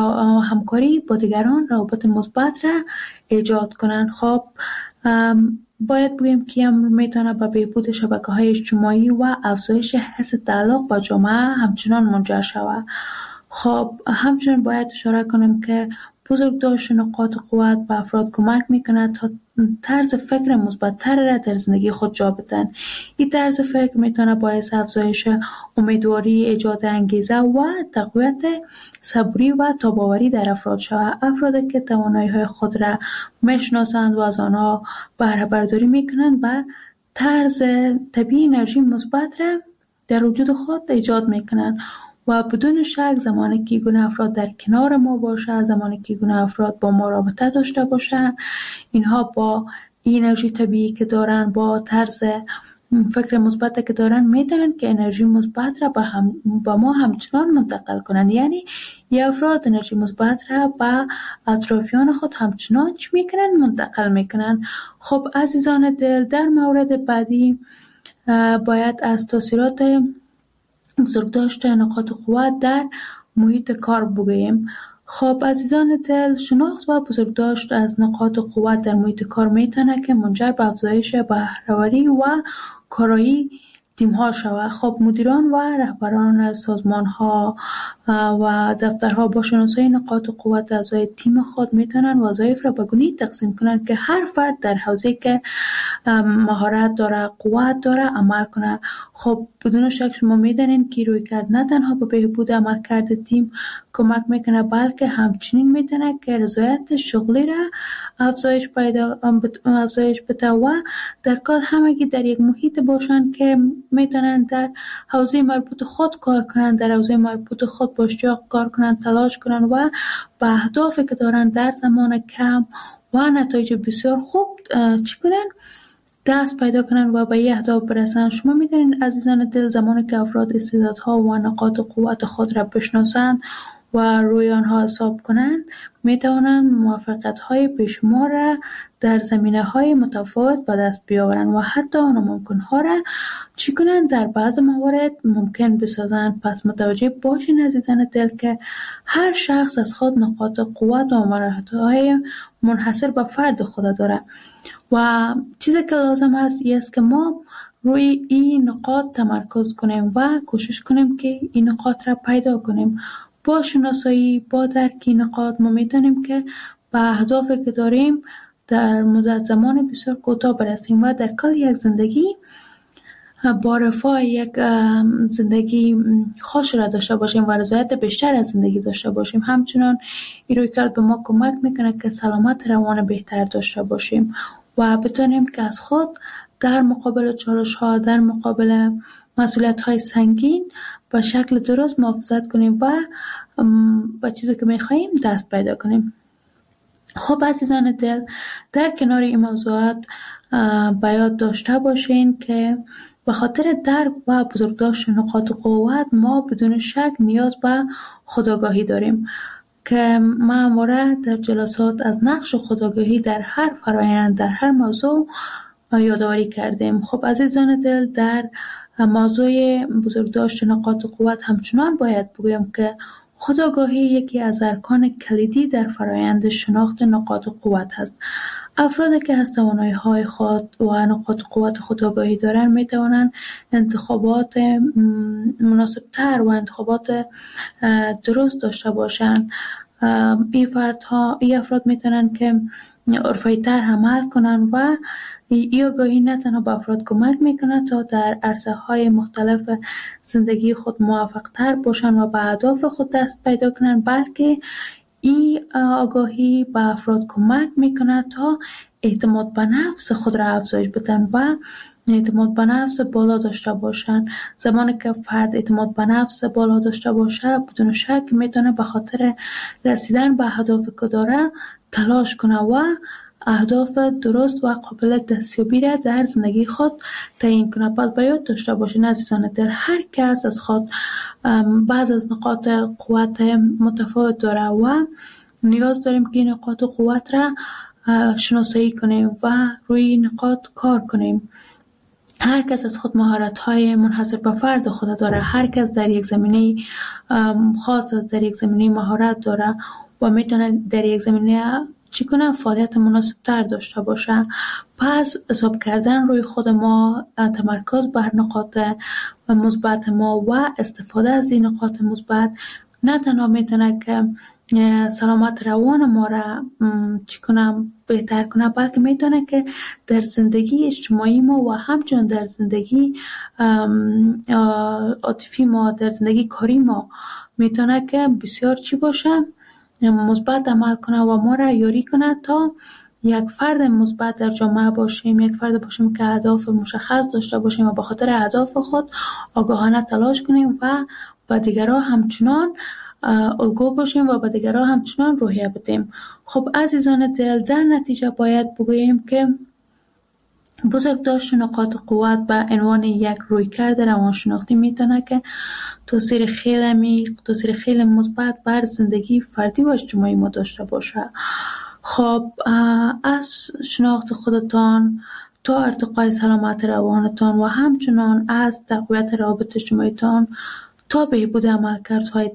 همکاری با دیگران روابط مثبت را ایجاد کنند. خب باید بگوییم که امر میتونه به بهبود شبکه‌های اجتماعی و افزایش حس تعلق با جامعه همچنان منجر شود. خب همچنین باید اشاره کنیم که بزرگداشت نقاط قوت به افراد کمک میکنه تا طرز فکر مثبت‌تر را در زندگی خود جا بدن. این طرز فکر میتونه باعث افزایش امیدواری، ایجاد انگیزه و تقویت صبوری و تاباوری در افراد شود. افرادی که توانایی‌های خود را میشناسند و از آنها بهره برداری میکنند و طرز طبیعی انرژی مثبت را در وجود خود ایجاد میکنند و بدون شک زمانی که این افراد در کنار ما باشند، زمانی که این افراد با ما رابطه داشته باشند، اینها با این انرژی طبیعی که دارن، با طرز فکر مثبت که دارن، میتونن که انرژی مثبت را با ما همچنان منتقل کنن. یعنی این افراد انرژی مثبت را به اطرافیان خود همچنان چی میکنن؟ منتقل میکنن. خب عزیزان دل، در مورد بعدی باید از تاثیرات بزرگداشت نقاط قوت در محیط کار بگوییم. خب عزیزان دل، شناخت و بزرگداشت از نقاط قوت در محیط کار میتونه که منجر به افزایش بهره‌وری و کارایی تیم‌ها شود. خب مدیران و رهبران سازمان‌ها و دفترها با شناسایی نقاط قوت اعضای تیم خود میتونن وظایف را به گونه‌ای تقسیم کنند که هر فرد در حوزه‌ای که مهارت داره، قوت داره عمل کنه. خب بدون شک شما میدونین که رویکرد نه تنها به بهبود عملکرد تیم کمک میکنه، بلکه همچنین میتونه که رضایت شغلی را افزایش بده و در کار همگی در یک محیط باشن که میتونن در حوزه مربوط خود کار کنن، در حوزه مربوط خود با اشتیاق کار کنن، تلاش کنن و به اهدافی که دارن در زمان کم و نتایج بسیار خوب چی کنن؟ دست پیدا کنن و به این اهداف برسن. شما میدونین عزیزان دل، زمانی که افراد استعدادها و نقاط قوت خود را بشناسند و روی آنها حساب کنند، میتوانند موفقیت‌های بیشمار را در زمینه‌های متفاوت به دست بیاورند و حتی ناممکن‌ها را چی کنند؟ در بعض موارد ممکن بسازند. پس متوجه باشین عزیزان دل که هر شخص از خود نقاط قوت و مهارت‌های منحصر به فرد خود داره و چیزی که لازم است که ما روی این نقاط تمرکز کنیم و کوشش کنیم که این نقاط را پیدا کنیم. با شناسایی، با درک این نقاط ما میتونیم که به اهدافی که داریم در مدت زمان بسیار کوتاه برسیم و در کل یک زندگی با رفاه، یک زندگی خوش را داشته باشیم و رضایت بیشتر از زندگی داشته باشیم. همچنان این رویکرد به ما کمک میکنه که سلامت روان بهتر داشته باشیم و بتونیم که از خود در مقابل چالش‌ها، در مقابل مسئولیت‌های سنگین به شکل درست محافظت کنیم و به چیزی که می‌خواهیم دست پیدا کنیم. خب عزیزان دل، در کنار این موضوعات باید داشته باشین که به خاطر درک و بزرگداشت نقاط قوت ما بدون شک نیاز به خودآگاهی داریم که ما همواره در جلسات از نقش خودآگاهی در هر فرایند، در هر موضوع یادآوری کردیم. خب عزیزان دل، در موضوع بزرگداشت نقاط قوت همچنان باید بگویم که خودآگاهی یکی از ارکان کلیدی در فرایند شناخت نقاط قوت است. افرادی که از توانایی‌های خود و نقاط قوت خودآگاهی دارند می‌توانند انتخابات مناسب‌تر و انتخابات درست داشته باشند. این افراد می‌توانند که عرفی‌تر عمل کنند و این آگاهی نه تنها به افراد کمک میکنه تا در عرصه‌های مختلف زندگی خود موفق‌تر باشن و به اهداف خود دست پیدا کنن، بلکه این آگاهی به افراد کمک میکنه تا اعتماد به نفس خود را افزایش بدن و اعتماد به نفس بالا داشته باشن. زمانی که فرد اعتماد به نفس بالا داشته باشه، بدون شک میتونه به خاطر رسیدن به اهدافی که داره تلاش کنه و اهداف درست و قابل دستیابی را در زندگی خود تعیین کنه. پس باید داشته باشین عزیزان دل، هر کس از خود بعض از نقاط قوت متفاوت داره و نیاز داریم که این نقاط قوت را شناسایی کنیم و روی این نقاط کار کنیم. هر کس از خود مهارت‌های منحصر به فرد خود داره، هر کس در یک زمینه خاص در یک زمینه مهارت داره و میتونه در یک زمینه چی کنه فعالیت مناسب تر داشته باشه. پس حساب کردن روی خود ما، تمرکز بر نقاط مثبت ما و استفاده از این نقاط مثبت نه تنها میتونه که سلامت روان ما را چی کنم بهتر کنه، بلکه میتونه که در زندگی اجتماعی ما و همچنین در زندگی عاطفی ما، در زندگی کاری ما میتونه که بسیار چی باشه، مثبت عمل کنه و ما را یاری کنه تا یک فرد مثبت در جامعه باشیم، یک فرد باشیم که اهداف مشخص داشته باشیم و به خاطر اهداف خود آگاهانه تلاش کنیم و به دیگران همچنان الگو باشیم و به دیگران همچنان روحیه بدیم. خب عزیزان دل، در نتیجه باید بگوییم که بزرگداشت نقاط قوت به عنوان یک رویکرد روانشناختی میتونه که تاثیر خیلی عمیق، تاثیر خیلی مثبت بر زندگی فردی و اجتماعی ما داشته باشه. خب از شناخت خودتان تا ارتقای سلامت روانتان و همچنان از تقویت روابط اجتماعیتان تا بهبود عملکردهای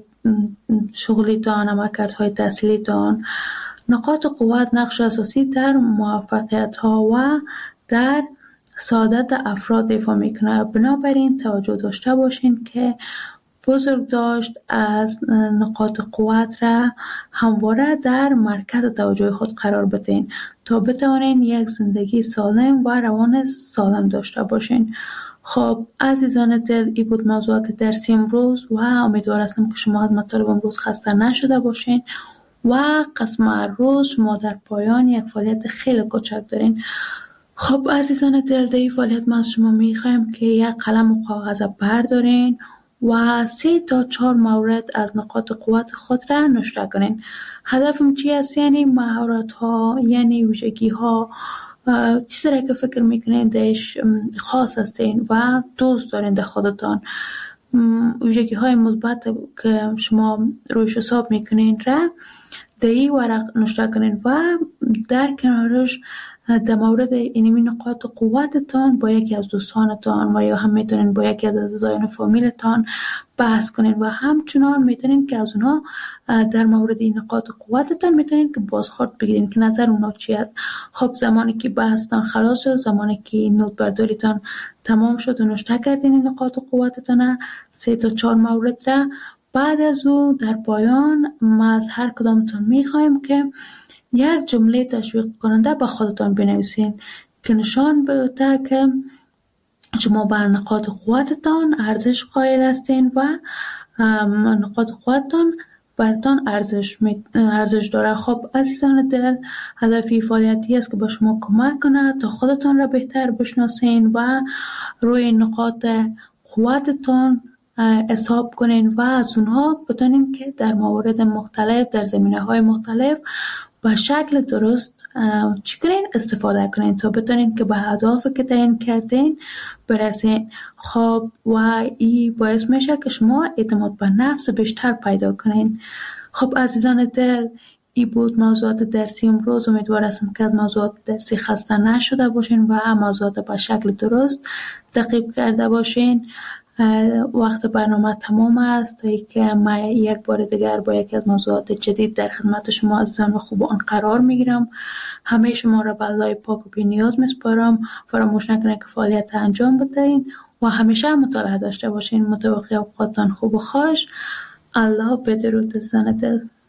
شغلیتان، عملکردهای تحصیلیتان، نقاط قوت نقش اساسی در موفقیت ها و در سعادت افراد ایفا میکنه. بنابراین توجه داشته باشین که بزرگداشت از نقاط قوت را همواره در مرکز توجه خود قرار بدین تا بتوانین یک زندگی سالم و روان سالم داشته باشین. خب عزیزان دل، این بود موضوعات درسی امروز و امیدوار هستم که شما از مطالب امروز خسته نشده باشین و قسم روز شما در پایان یک فعالیت خیلی کوچک دارین. خب عزیزان دل، در این فعالیت ما از شما میخوایم که یک قلم و کاغذ بردارین و 3 تا 4 مورد از نقاط قوت خود را نوشته کنین. هدفم چی است؟ یعنی مهارت ها، یعنی ویژگی ها، چیزی را که فکر میکنین دهش خاص هستین و دوست دارین در خودتان، ویژگی های مثبت که شما رویش حساب میکنین را در این ورق نوشته کنین و در کنارش در مورد اینمی نقاط قوتتان با یکی از دوستانتان و یا هم میتونین با یکی از اعضایان فامیلتان بحث کنین و همچنان میتونین که از اونها در مورد این نقاط قوتتان میتونین که بازخورد بگیرین که نظر اونها چی است. خب زمانی که بحثتان خلاص شد، زمانی که نوت برداریتان تمام شد و نوشته کردین این نقاط قوتتان 3 تا 4 مورد را، بعد از او در پایان ما از هر کدامتان میخوایم که یک جمله تشویق کننده به خودتان بنویسین که نشان بده که شما بر نقاط قوتتان ارزش قائل هستین و نقاط قوتتان براتان ارزش داره. خب عزیزان دل، هدفی فعالیتی است که با شما کمک کنه تا خودتان را بهتر بشناسین و روی نقاط قوتتان حساب کنین و از اونها بتونین که در موارد مختلف، در زمینه‌های مختلف به شکل درست چی کنین؟ استفاده کنین تا بتونین که به اهدافی که تعیین کردین برسین. خب و این باعث میشه که شما اعتماد به نفس بیشتر پیدا کنین. خب عزیزان دل، این بود موضوعات درسی امروز. امیدوار هستم که از موضوعات درسی خسته نشده باشین و موضوعات به شکل درست تعقیب کرده باشین. وقت برنامه تمام است تا اینکه من یک بار دیگر با یکی از موضوعات جدید در خدمت شما عزیزان و خوبان قرار میگیرم. همه شما را به الله پاک و بی نیاز میسپارم. فراموش نکنید که فعالیت انجام بدهید و همیشه مطالعه داشته باشین. متوقع اوقاتتان خوب و خوش. الله بدرود عزیزان دل.